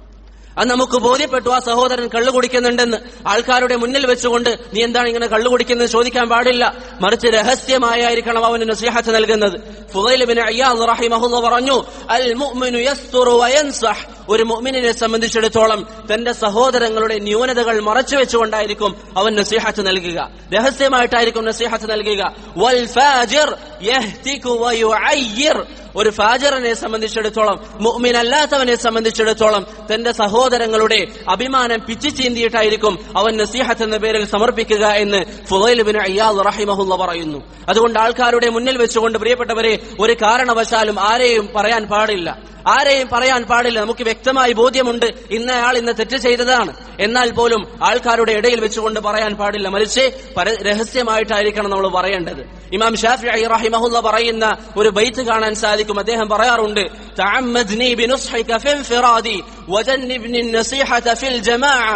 Speaker 1: അത് നമുക്ക് ബോധ്യപ്പെട്ടു ആ സഹോദരൻ കള്ളു കുടിക്കുന്നുണ്ടെന്ന്. ആൾക്കാരുടെ മുന്നിൽ വെച്ചുകൊണ്ട് നീ എന്താണ് ഇങ്ങനെ കള്ളു കുടിക്കുന്നത് ചോദിക്കാൻ പാടില്ല, മറിച്ച് രഹസ്യമായിരിക്കണം അവന് നസീഹത്ത് നൽകുന്നത്. ഫുദൈൽ ഇബ്നു ഇയാദ് റഹിമഹുള്ള പറഞ്ഞു, അൽ മുഅ്മിനു യസ്തുറു വയൻസഹ്, ഒരു മുഅ്മിനിനെ സംബന്ധിച്ചിടത്തോളം തന്റെ സഹോദരങ്ങളുടെ ന്യൂനതകൾ മറച്ചു വെച്ചുകൊണ്ടായിരിക്കും അവൻ നസീഹത്ത് നൽകുക, രഹസ്യമായിട്ടായിരിക്കും നസീഹത്ത് നൽകുക. വൽ ഫാജിർ യഹ്തികു വയുഅയ്യിർ, ഒരു ഫാജിറിനെ സംബന്ധിച്ചിടത്തോളം, മുഅ്മിൻ അല്ലാത്തവനെ സംബന്ധിച്ചിടത്തോളം തന്റെ സഹോദരങ്ങളുടെ അഭിമാനം പിച്ചു ചീന്തിയിട്ടായിരിക്കും അവൻ നസീഹത്ത് എന്ന പേരിൽ സമർപ്പിക്കുക എന്ന് ഫുദൈൽ ഇബ്നു ഇയാദ് റഹിമഹുള്ള പറയുന്നു. അതുകൊണ്ട് ആൾക്കാരുടെ മുന്നിൽ വെച്ചുകൊണ്ട് പ്രിയപ്പെട്ടവരെ ഒരു കാരണവശാലും ആരെയും പറയാൻ പാടില്ല, ആരെയും പറയാൻ പാടില്ല. നമുക്ക് വ്യക്തമായി ബോധ്യമുണ്ട് ഇന്നയാൾ ഇന്ന് തെറ്റ് ചെയ്തതാണ്, എന്നാൽ പോലും ആൾക്കാരുടെ ഇടയിൽ വെച്ചുകൊണ്ട് പറയാൻ പാടില്ല, മറിച്ച് രഹസ്യമായിട്ടായിരിക്കണം നമ്മൾ പറയേണ്ടത്. ഇമാം ഷാഫിഈ റഹിമഹുള്ള പറയുന്ന ഒരു ബൈത്ത് കാണാൻ സാധിക്കും. അദ്ദേഹം പറയാറുണ്ട്, തഅമ്മദ്നി ബിനുസ്ഹിക ഫിൻഫിറാദി വജന്നിബ്നി النصيحة في الجماعة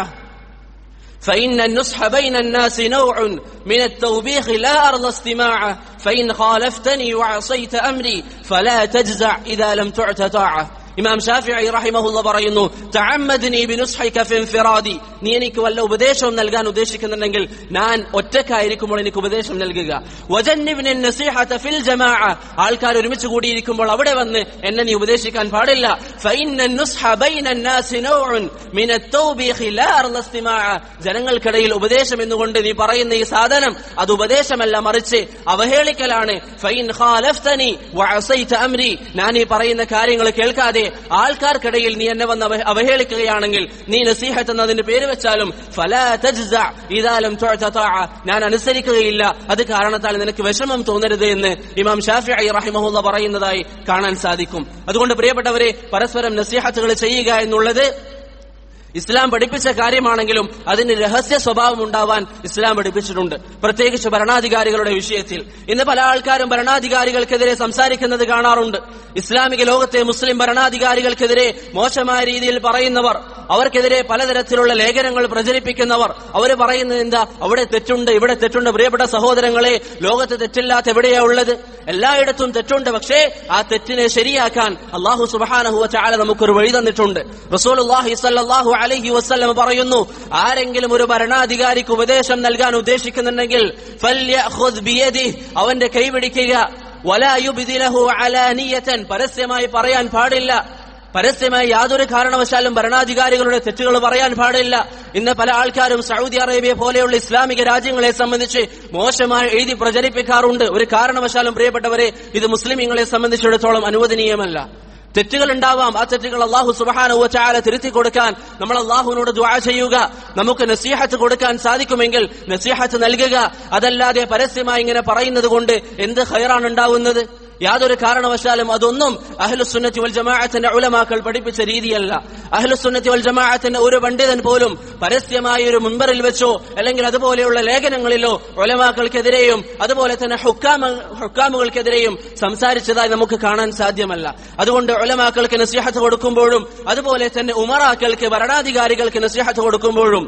Speaker 1: فإن النصح بين الناس نوع من التوبيخ لا أرضى استماعه فإن خالفتني وعصيت أمري فلا تجزع إذا لم تعت طاعة. ഇമാം ഷാഫിഈ റഹിമഹുള്ള പറയുന്നു, തഅമ്മദ്നി ബിനുസ്ഹിക ഫിൻഫിറാദി, നീ എനിക്ക് വല്ല ഉപദേശവും നൽകാൻ ഉദ്ദേശിക്കുന്നുണ്ടെങ്കിൽ ഞാൻ ഒറ്റക്കായിരിക്കുമ്പോൾ എനിക്ക് ഉപദേശം നൽകുക. വജന്നിബ്നി നസീഹത ഫിൽ ജമാഅ, ആൾക്കാർ ഒരുമിച്ച് കൂടിയിരിക്കുമ്പോൾ അവിടെ വന്ന് എന്നെ നീ ഉപദേശിക്കാൻ പാടില്ല. ഫഇന്ന നുസ്ഹ ബൈന الناس نوع من التوبيخ لا أرضى استماعه, ജനങ്ങൾക്കിടയിൽ ഉപദേശം എന്നുകൊണ്ട് നീ പറയുന്ന ഈ സാധനം അത് ഉപദേശമല്ല, മറിച്ച് അവഹേളിക്കലാണ്. ഫഇൻ ഖാലഫ്തനി വഅസൈത അംരി, ഞാൻ ഈ പറയുന്ന കാര്യങ്ങൾ കേൾക്കാതെ ആൾക്കാർക്കിടയിൽ നീ എന്നെ വന്ന് അവഹേളിക്കുകയാണെങ്കിൽ, നീ നസീഹത്ത് എന്നതിന്റെ പേര് വെച്ചാലും ഫലാ തജ്സഅ ഇദാ ലം തുഅത തഅ, ഞാൻ അനുസരിക്കുകയില്ല, അത് കാരണത്താൽ നിനക്ക് വിഷമം തോന്നരുത് എന്ന് ഇമാം ഷാഫിഈ റഹിമഹുള്ള പറയുന്നതായി കാണാൻ സാധിക്കും. അതുകൊണ്ട് പ്രിയപ്പെട്ടവരെ, പരസ്പരം നസീഹത്തുകൾ ചെയ്യുക എന്നുള്ളത് ഇസ്ലാം പഠിപ്പിച്ച കാര്യമാണെങ്കിലും അതിന് രഹസ്യ സ്വഭാവം ഉണ്ടാവാൻ ഇസ്ലാം പഠിപ്പിച്ചിട്ടുണ്ട്, പ്രത്യേകിച്ച് ഭരണാധികാരികളുടെ വിഷയത്തിൽ. ഇന്ന് പല ആൾക്കാരും ഭരണാധികാരികൾക്കെതിരെ സംസാരിക്കുന്നത് കാണാറുണ്ട്. ഇസ്ലാമിക ലോകത്തെ മുസ്ലിം ഭരണാധികാരികൾക്കെതിരെ മോശമായ രീതിയിൽ പറയുന്നവർ, അവർക്കെതിരെ പലതരത്തിലുള്ള ലേഖനങ്ങൾ പ്രചരിപ്പിക്കുന്നവർ, അവർ പറയുന്നത് എന്താ, അവിടെ തെറ്റുണ്ട് ഇവിടെ തെറ്റുണ്ട്. പ്രിയപ്പെട്ട സഹോദരങ്ങളെ, ലോകത്ത് തെറ്റില്ലാത്ത എവിടെയാ ഉള്ളത്? എല്ലായിടത്തും തെറ്റുണ്ട്. പക്ഷേ ആ തെറ്റിനെ ശരിയാക്കാൻ അല്ലാഹു സുബ്ഹാനഹു വ തആല നമുക്കൊരു വഴി തന്നിട്ടുണ്ട്. റസൂലുള്ളാഹി സ്വല്ലല്ലാഹു അലൈഹി വസല്ലം പറയുന്നു, ആരെങ്കിലും ഒരു ഭരണാധികാരിക്ക് ഉപദേശം നൽകാൻ ഉദ്ദേശിക്കുന്നുണ്ടെങ്കിൽ ഫൽയഖുദ് ബിയദിഹി, അവന്റെ കൈ പിടിക്കുക. വലാ യുബ്ദിലഹു അലാനിയതൻ, പരസ്യമായി പറയാൻ പാടില്ല. പരസ്യമായി യാതൊരു കാരണവശാലും ഭരണാധികാരികളുടെ തെറ്റുകൾ പറയാൻ പാടില്ല. ഇന്ന് പല ആൾക്കാരും സൗദി അറേബ്യ പോലെയുള്ള ഇസ്ലാമിക രാജ്യങ്ങളെ സംബന്ധിച്ച് മോശമായി എഴുതി പ്രചരിപ്പിക്കാറുണ്ട്. ഒരു കാരണവശാലും പ്രിയപ്പെട്ടവരെ, ഇത് മുസ്ലിമീങ്ങളെ സംബന്ധിച്ചിടത്തോളം അനുവദനീയമല്ല. തെറ്റുകൾ ഉണ്ടാവാം, ആ തെറ്റുകൾ അല്ലാഹു സുബ്ഹാനഹു വ തആല തിരുത്തി കൊടുക്കാൻ നമ്മൾ അല്ലാഹുവിനോട് ദുആ ചെയ്യുക. നമുക്ക് നസീഹത്ത് കൊടുക്കാൻ സാധിക്കുമെങ്കിൽ നസീഹത്ത് നൽകുക. അതല്ലാതെ പരസ്യമായി ഇങ്ങനെ പറയുന്നത് കൊണ്ട് എന്ത് ഖൈറാണ് ഉണ്ടാവുന്നത്? യാതൊരു കാരണവശാലും അതൊന്നും അഹ്ലുസുന്നത്തി വൽ ജമാഅത്തിന്റെ ഉലമാക്കൾ പഠിപ്പിച്ച രീതിയല്ല. അഹ്ലുസുന്നത്തി വൽ ജമാഅത്തിന്റെ ഒരു പണ്ഡിതൻ പോലും പരസ്യമായ ഒരു മുൻബറിൽ വെച്ചോ അല്ലെങ്കിൽ അതുപോലെയുള്ള ലേഖനങ്ങളിലോ ഉലമാക്കൾക്കെതിരെയും അതുപോലെ തന്നെ ഹുക്കാമുകൾക്കെതിരെയും സംസാരിച്ചതായി നമുക്ക് കാണാൻ സാധ്യമല്ല. അതുകൊണ്ട് ഉലമാക്കൾക്ക് നസീഹത്ത് കൊടുക്കുമ്പോഴും അതുപോലെ തന്നെ ഉമറാക്കൾക്ക്, ഭരണാധികാരികൾക്ക് നസീഹത്ത് കൊടുക്കുമ്പോഴും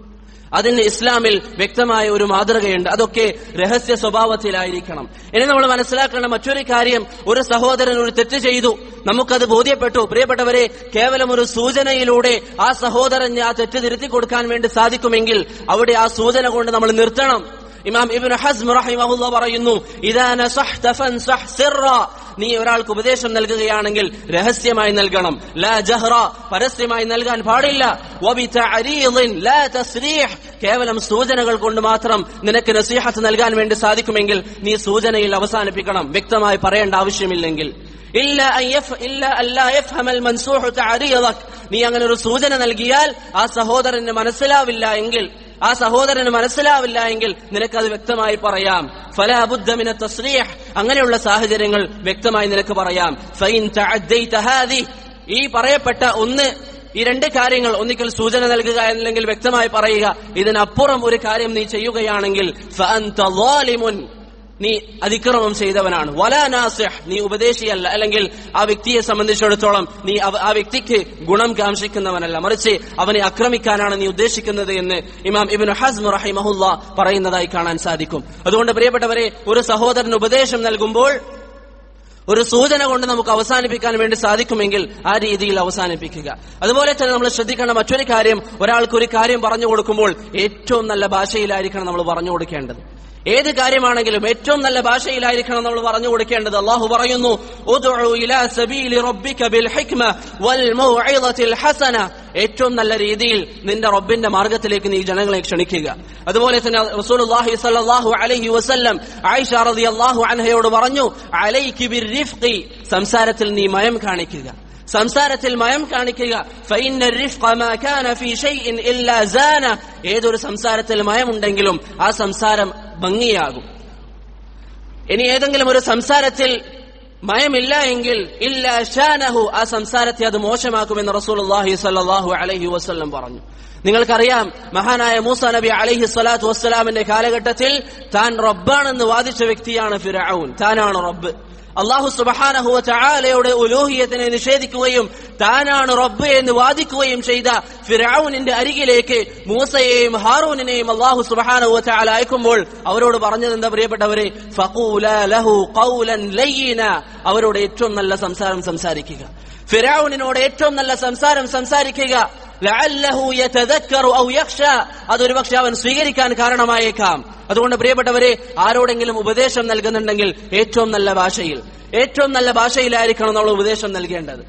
Speaker 1: അതിന് ഇസ്ലാമിൽ വ്യക്തമായ ഒരു മാതൃകയുണ്ട്. അതൊക്കെ രഹസ്യ സ്വഭാവത്തിലായിരിക്കണം. ഇനി നമ്മൾ മനസ്സിലാക്കേണ്ട മറ്റൊരു കാര്യം, ഒരു സഹോദരൻ ഒരു തെറ്റ് ചെയ്തു, നമുക്കത് ബോധ്യപ്പെട്ടു. പ്രിയപ്പെട്ടവരെ, കേവലം ഒരു സൂചനയിലൂടെ ആ സഹോദരന് ആ തെറ്റ് തിരുത്തി കൊടുക്കാൻ വേണ്ടി സാധിക്കുമെങ്കിൽ അവിടെ ആ സൂചന കൊണ്ട് നമ്മൾ നിർത്തണം. ഇമാം ഇബ്നു ഹസ്ം റഹിമഹുല്ലാഹ് പറയുന്നു, ഇദാ നസഹ്ത ഫൻസഹ് സിർറ, നീ ഒരാൾക്ക് ഉപദേശം നൽകുകയാണെങ്കിൽ രഹസ്യമായി നൽകണം. ലാ ജഹ്റ, പരസ്യമായി നൽകാൻ പാടില്ല. വബിതഅരീദിൻ ലാ തസ്രീഹ്, കേവലം സൂചനകൾ കൊണ്ട് മാത്രം നിനക്ക് നസീഹത്ത് നൽകാൻ വേണ്ടി സാധിക്കുമെങ്കിൽ നീ സൂചനയിൽ അവസാനിപ്പിക്കണം, വ്യക്തമായി പറയേണ്ട ആവശ്യമില്ലെങ്കിൽ. നീ അങ്ങനെ ഒരു സൂചന നൽകിയാൽ ആ സഹോദരന് മനസ്സിലാവില്ല എങ്കിൽ നിനക്കത് വ്യക്തമായി പറയാം. ഫലാ ബുദ്ദ മിന തസ്രീഹ്, അങ്ങനെയുള്ള സാഹചര്യങ്ങൾ വ്യക്തമായി നിനക്ക് പറയാം. ഫഇൻ തഅദ്ദൈത ഹാദി, ഈ പറയപ്പെട്ട ഈ രണ്ട് കാര്യങ്ങൾ, ഒന്നിക്കൽ സൂചന നൽകുക അല്ലെങ്കിൽ വ്യക്തമായി പറയുക, ഇതിനപ്പുറം ഒരു കാര്യം നീ ചെയ്യുകയാണെങ്കിൽ ഫഅൻത ളാലിമുൻ, നീ അതിക്രമം ചെയ്തവനാണ്. വലാ നാസിഹ്, നീ ഉപദേശിയല്ല, അല്ലെങ്കിൽ ആ വ്യക്തിയെ സംബന്ധിച്ചിടത്തോളം നീ ആ വ്യക്തിക്ക് ഗുണം കാംക്ഷിക്കുന്നവനല്ല, മറിച്ച് അവനെ ആക്രമിക്കാനാണ് നീ ഉദ്ദേശിക്കുന്നത് എന്ന് ഇമാം ഇബ്നു ഹസ്ം റഹിമഹുല്ലാ പറയുന്നതായി കാണാൻ സാധിക്കും. അതുകൊണ്ട് പ്രിയപ്പെട്ടവരെ, ഒരു സഹോദരന് ഉപദേശം നൽകുമ്പോൾ ഒരു സൂചന കൊണ്ട് നമുക്ക് അവസാനിപ്പിക്കാൻ വേണ്ടി സാധിക്കുമെങ്കിൽ ആ രീതിയിൽ അവസാനിപ്പിക്കുക. അതുപോലെ തന്നെ നമ്മൾ ശ്രദ്ധിക്കേണ്ട മറ്റൊരു കാര്യം, ഒരാൾക്ക് ഒരു കാര്യം പറഞ്ഞു കൊടുക്കുമ്പോൾ ഏറ്റവും നല്ല ഭാഷയിലായിരിക്കണം നമ്മൾ പറഞ്ഞു കൊടുക്കേണ്ടത്. ഏത് കാര്യമാണെങ്കിലും ഏറ്റവും നല്ല ഭാഷയിലായിരിക്കണം നമ്മൾ പറഞ്ഞു കൊടുക്കേണ്ടത്. അല്ലാഹു പറയുന്നു, ഉദ്ഉ ഇലാ സബീലി റബ്ബിക ബിൽ ഹിക്മ വൽ മൗഇദത്തിൽ ഹസന, ഏറ്റവും നല്ല രീതിയിൽ നിന്റെ റബ്ബിന്റെ മാർഗത്തിലേക്ക് നീ ജനങ്ങളെ ക്ഷണിക്കുക. അതുപോലെ തന്നെ റസൂലുള്ളാഹി സ്വല്ലല്ലാഹു അലൈഹി വസല്ലം ആയിഷ റളിയല്ലാഹു അൻഹയോട് പറഞ്ഞു, അലൈകി ബിർരിഫ്ഖി, സംസാരത്തിൽ നീ മയം കാണിക്കുക, സംസാരത്തിൽ മയം കാണിക്കുക. ഫഇന്ന الرفق ما كان في شيء الا زان, ഏതൊരു സംസാരത്തിൽ മയമുണ്ടെങ്കിലും ആ സംസാരം ഭംഗിയാകും. ഇനി ഏതെങ്കിലും ഒരു സംസാരത്തിൽ മയമില്ല എങ്കിൽ ഇല്ലാ ഷാനഹു, ആ സംസാരത്തെ അത് മോശമാക്കുമെന്ന് റസൂലുള്ളാഹി സ്വല്ലല്ലാഹു അലൈഹി വസല്ലം പറഞ്ഞു. നിങ്ങൾക്കറിയാം, മഹാനായ മൂസ നബി അലൈഹി സ്വലാത്തു വസ്സലാമിന്റെ കാലഘട്ടത്തിൽ താൻ റബ്ബാണെന്ന് വാദിച്ച വ്യക്തിയാണ് ഫിർഔൻ. താനാണ് റബ്ബ്. അല്ലാഹു സുബ്ഹാനഹു വ തആലയുടെ ഉലൂഹിയത്തിനെ നിഷേധിക്കുകയും താനാണ് റബ്ബ് എന്ന് വാദിക്കുകയും ചെയ്ത ഫിർഔനിന്റെ അരികിലേക്ക് മൂസയെയും ഹാറൂനെയും അല്ലാഹു സുബ്ഹാനഹു വ തആല അയക്കുമ്പോൾ അവരോട് പറഞ്ഞത് എന്താ പ്രിയപ്പെട്ടവരെ? ഫഖൂലാ ലഹു ഖൗലൻ ലയ്യിന, അവരോട് ഏറ്റവും നല്ല സംസാരം സംസാരിക്കുക. ഫിർഔനിനോട് ഏറ്റവും നല്ല സംസാരം സംസാരിക്കുക. ലഅല്ലഹു യതദക്കറു ഔ യഖ്ശാ, അതൊരു പക്ഷെ അവൻ സ്വീകരിക്കാൻ കാരണമായേക്കാം. അതുകൊണ്ട് പ്രിയപ്പെട്ടവരെ, ആരോടെങ്കിലും ഉപദേശം നൽകുന്നുണ്ടെങ്കിൽ ഏറ്റവും നല്ല ഭാഷയിലായിരിക്കണം നമ്മൾ ഉപദേശം നൽകേണ്ടത്.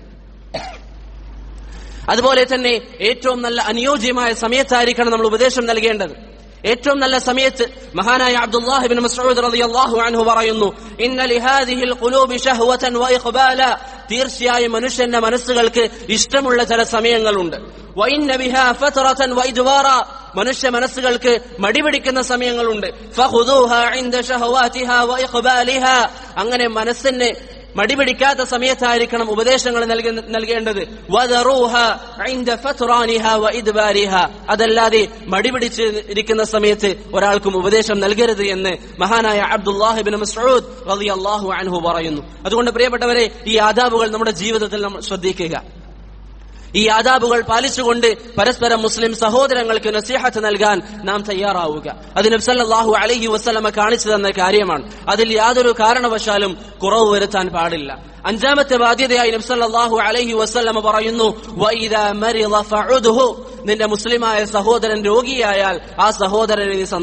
Speaker 1: അതുപോലെ തന്നെ ഏറ്റവും നല്ല അനുയോജ്യമായ സമയത്തായിരിക്കണം നമ്മൾ ഉപദേശം നൽകേണ്ടത്. ഏറ്റവും നല്ല സമയത്ത്, മഹാനായ അബ്ദുല്ലാഹ് ഇബ്നു മസ്ഊദ് റളിയല്ലാഹു അൻഹു പറയുന്നു, ഇന്ന ലിഹാദിഹിൽ ഖുലൂബി ശഹ്വതൻ വഇഖ്ബാല, തീർച്ചയായും മനുഷ്യന്റെ മനസ്സുകൾക്ക് ഇഷ്ടമുള്ള ചില സമയങ്ങളുണ്ട്. വഇന്ന ബിഹാ ഫത്രതൻ വഇദ്വാറ, മനുഷ്യ മനസ്സുകൾക്ക് മടിപിടിക്കുന്ന സമയങ്ങളുണ്ട്. ഫഖുദൂഹാ ഇൻദ ശഹവാതിഹാ വഇഖ്ബാലിഹാ, അങ്ങനെ മനസ്സിനെ മടിപിടിക്കാത്ത സമയത്തായിരിക്കണം ഉപദേശങ്ങൾ നൽകേണ്ടത്. വദറൂഹാ ഇൻദ ഫത്റാനിഹാ വഇദ്ബാരിഹാ, അതല്ലാതെ മടിപിടിച്ചിരിക്കുന്ന സമയത്ത് ഒരാൾക്കും ഉപദേശം നൽകരുത് എന്ന് മഹാനായ അബ്ദുല്ലാഹ് ഇബ്നു മസ്ഊദ് റളിയല്ലാഹു അൻഹു പറയുന്നു. അതുകൊണ്ട് പ്രിയപ്പെട്ടവരെ, ഈ ആദാബുകൾ നമ്മുടെ ജീവിതത്തിൽ നമ്മൾ ശ്രദ്ധിക്കുക. ഈ ആദാബുകൾ പാലിച്ചുകൊണ്ട് പരസ്പരം മുസ്ലിം സഹോദരങ്ങൾക്ക് നസീഹത്ത് നൽകാൻ നാം തയ്യാറാവുക. അത് നബി സല്ലല്ലാഹു അലൈഹി വസല്ലമ കാണിച്ചു തന്ന കാര്യമാണ്. അതിൽ യാതൊരു കാരണവശാലും കുറവ് വരുത്താൻ പാടില്ല. അഞ്ചാമത്തെ ബാധ്യതയായി നബി സല്ലല്ലാഹു അലൈഹി വസല്ലമ പറയുന്നു, വഇദാ മരിദ ഫഉദ്ഹു, നിന്റെ മുസ്ലിമായ സഹോദരൻ രോഗിയായാൽ ആ സഹോദരനെ നീ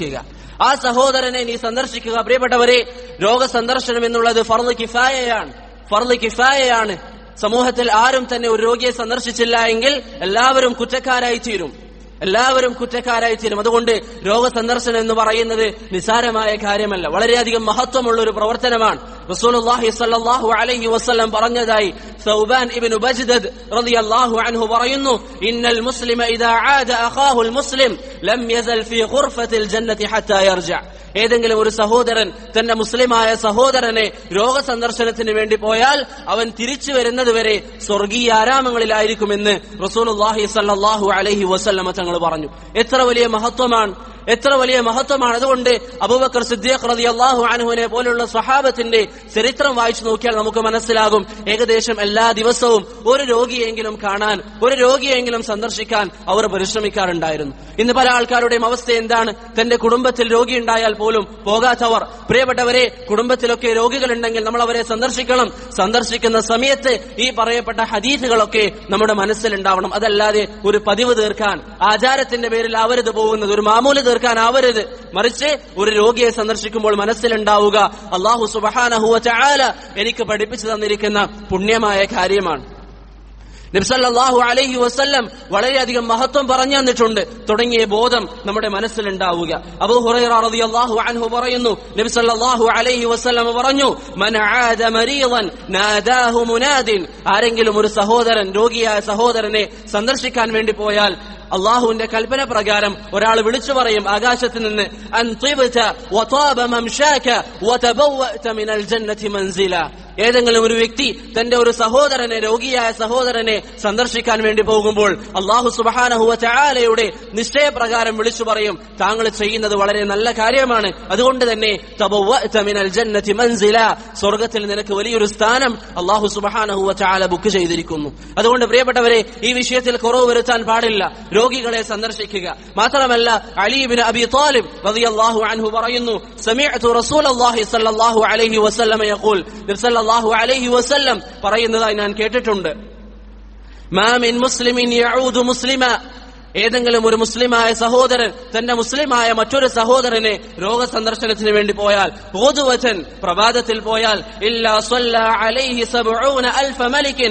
Speaker 1: സന്ദർശിക്കുക. പ്രിയപ്പെട്ടവരെ, രോഗസന്ദർശനം എന്നുള്ളത് ഫർള് കിഫായയാണ്. സമൂഹത്തിൽ ആരും തന്നെ ഒരു രോഗിയെ സന്ദർശിച്ചില്ല എങ്കിൽ എല്ലാവരും കുറ്റക്കാരായി തീരും. അതുകൊണ്ട് രോഗസന്ദർശനം എന്ന് പറയുന്നത് നിസാരമായ കാര്യമല്ല, വളരെയധികം മഹത്വമുള്ള ഒരു പ്രവർത്തനമാണ്. റസൂലുള്ളാഹി സ്വല്ലല്ലാഹു അലൈഹി വസല്ലം പറഞ്ഞതായി സൗബാൻ ഇബ്നു ബജ്ദദ് റളിയല്ലാഹു അൻഹു പറയുന്നു, ഇന്നൽ മുസ്ലിമ ഇദാ ആദ അഖാഹുൽ മുസ്ലിം ലം യസൽ ഫീ ഖുർഫത്തിൽ ജന്നതി ഹത്താ യർജഅ, ഏതെങ്കിലും ഒരു സഹോദരൻ തന്റെ മുസ്ലിമായ സഹോദരനെ രോഗസന്ദർശനത്തിന് വേണ്ടി പോയാൽ അവൻ തിരിച്ചു വരുന്നത് വരെ സ്വർഗീയ ആരാമങ്ങളിലായിരിക്കുമെന്ന് റസൂലുള്ളാഹി സ്വല്ലല്ലാഹു അലൈഹി വസല്ലം തങ്ങൾ പറഞ്ഞു. എത്ര വലിയ മഹത്വമാണ്. അതുകൊണ്ട് അബൂബക്കർ സിദ്ദീഖ് റളിയല്ലാഹു അൻഹുവിനെ പോലുള്ള സ്വഹാബത്തിന്റെ ചരിത്രം വായിച്ചു നോക്കിയാൽ നമുക്ക് മനസ്സിലാകും, ഏകദേശം എല്ലാ ദിവസവും ഒരു രോഗിയെങ്കിലും കാണാൻ, ഒരു രോഗിയെങ്കിലും സന്ദർശിക്കാൻ അവർ പരിശ്രമിക്കാറുണ്ടായിരുന്നു. ഇന്ന് പല ആൾക്കാരുടെയും അവസ്ഥ എന്താണ്? തന്റെ കുടുംബത്തിൽ രോഗിയുണ്ടായാൽ പോലും പോകാത്തവർ. പ്രിയപ്പെട്ടവരെ, കുടുംബത്തിലൊക്കെ രോഗികളുണ്ടെങ്കിൽ നമ്മൾ അവരെ സന്ദർശിക്കണം. സന്ദർശിക്കുന്ന സമയത്ത് ഈ പറയപ്പെട്ട ഹദീസുകളൊക്കെ നമ്മുടെ മനസ്സിലുണ്ടാവണം. അതല്ലാതെ ഒരു പതിവ് തീർക്കാൻ, ആചാരത്തിന്റെ പേരിൽ ആവരുത് പോകുന്നത്, ഒരു മാമൂല് തീർക്കാനാവരുത്. മറിച്ച് ഒരു രോഗിയെ സന്ദർശിക്കുമ്പോൾ മനസ്സിലുണ്ടാവുക, അല്ലാഹു സുബ്ഹാനഹു വ തആല എനിക്ക് പഠിപ്പിച്ചു തന്നിരിക്കുന്ന പുണ്യമായ കാര്യമാണ്. നബി സല്ലല്ലാഹു അലൈഹി വസല്ലം വളരെയധികം മഹത്വം പറഞ്ഞു തന്നിട്ടുണ്ട് തുടങ്ങിയ ബോധം നമ്മുടെ മനസ്സിലുണ്ടാവുക. അബൂ ഹുറൈറ റളിയല്ലാഹു അൻഹു പറയുന്നു, നബി സല്ലല്ലാഹു അലൈഹി വസല്ലം പറഞ്ഞു, മൻ ആദ മരീദൻ നാദാഹു മുനാദിൻ, ആരെങ്കിലും ഒരു സഹോദരൻ, രോഗിയായ സഹോദരനെ സന്ദർശിക്കാൻ വേണ്ടി പോയാൽ അള്ളാഹുവിന്റെ കൽപ്പന പ്രകാരം ഒരാൾ വിളിച്ചു പറയും ആകാശത്ത് നിന്ന്, അൻ തിബ്ത വതാബ മംശാക വതബവഅത മിനൽ ജന്നതി മൻസില. ഏതെങ്കിലും ഒരു വ്യക്തി തന്റെ ഒരു സഹോദരനെ, രോഗിയായ സഹോദരനെ സന്ദർശിക്കാൻ വേണ്ടി പോകുമ്പോൾ അല്ലാഹു സുബ്ഹാനഹു വ തആലയുടെ നിശ്ചയപ്രകാരം വിളിച്ചു പറയും, താങ്കൾ ചെയ്യുന്നത് വളരെ നല്ല കാര്യമാണ്, അതുകൊണ്ട് തന്നെ തബവഅത മിനൽ ജന്നതി മൻസില, സ്വർഗ്ഗത്തിൽ നിനക്ക് വലിയൊരു സ്ഥാനം അല്ലാഹു സുബ്ഹാനഹു വ തആല ബുക്ക് ചെയ്തിരിക്കുന്നു. അതുകൊണ്ട് പ്രിയപ്പെട്ടവരെ, ഈ വിഷയത്തിൽ കുറവ് വരുത്താൻ പാടില്ല. രോഗികളെ സന്ദർശിക്കുക. മാത്രമല്ല, അലി ഇബ്നു അബി ത്വാലിബ് റളിയല്ലാഹു അൻഹു പറയുന്നു, സമിഅതു റസൂലല്ലാഹി സ്വല്ലല്ലാഹു അലൈഹി വസല്ലം യഖൂൽ, നബി സല്ലല്ലാഹു അലൈഹി വസല്ലം പറയുന്നതായി ഞാൻ കേട്ടിട്ടുണ്ട്, മാ മിൻ മുസ്ലിമിൻ യഊദു മുസ്ലിമ, ഏതെങ്കിലും ഒരു മുസ്ലിമായ സഹോദരൻ തന്റെ മുസ്ലിമായ മറ്റൊരു സഹോദരനെ രോഗസന്ദർശനത്തിന് വേണ്ടി പോയാൽ, ഗുദുവതൻ പ്രഭാതത്തിൽ പോയാൽ, ഇല്ലാ സ്വല്ല അലൈഹി 70,000 മലിക്കിൻ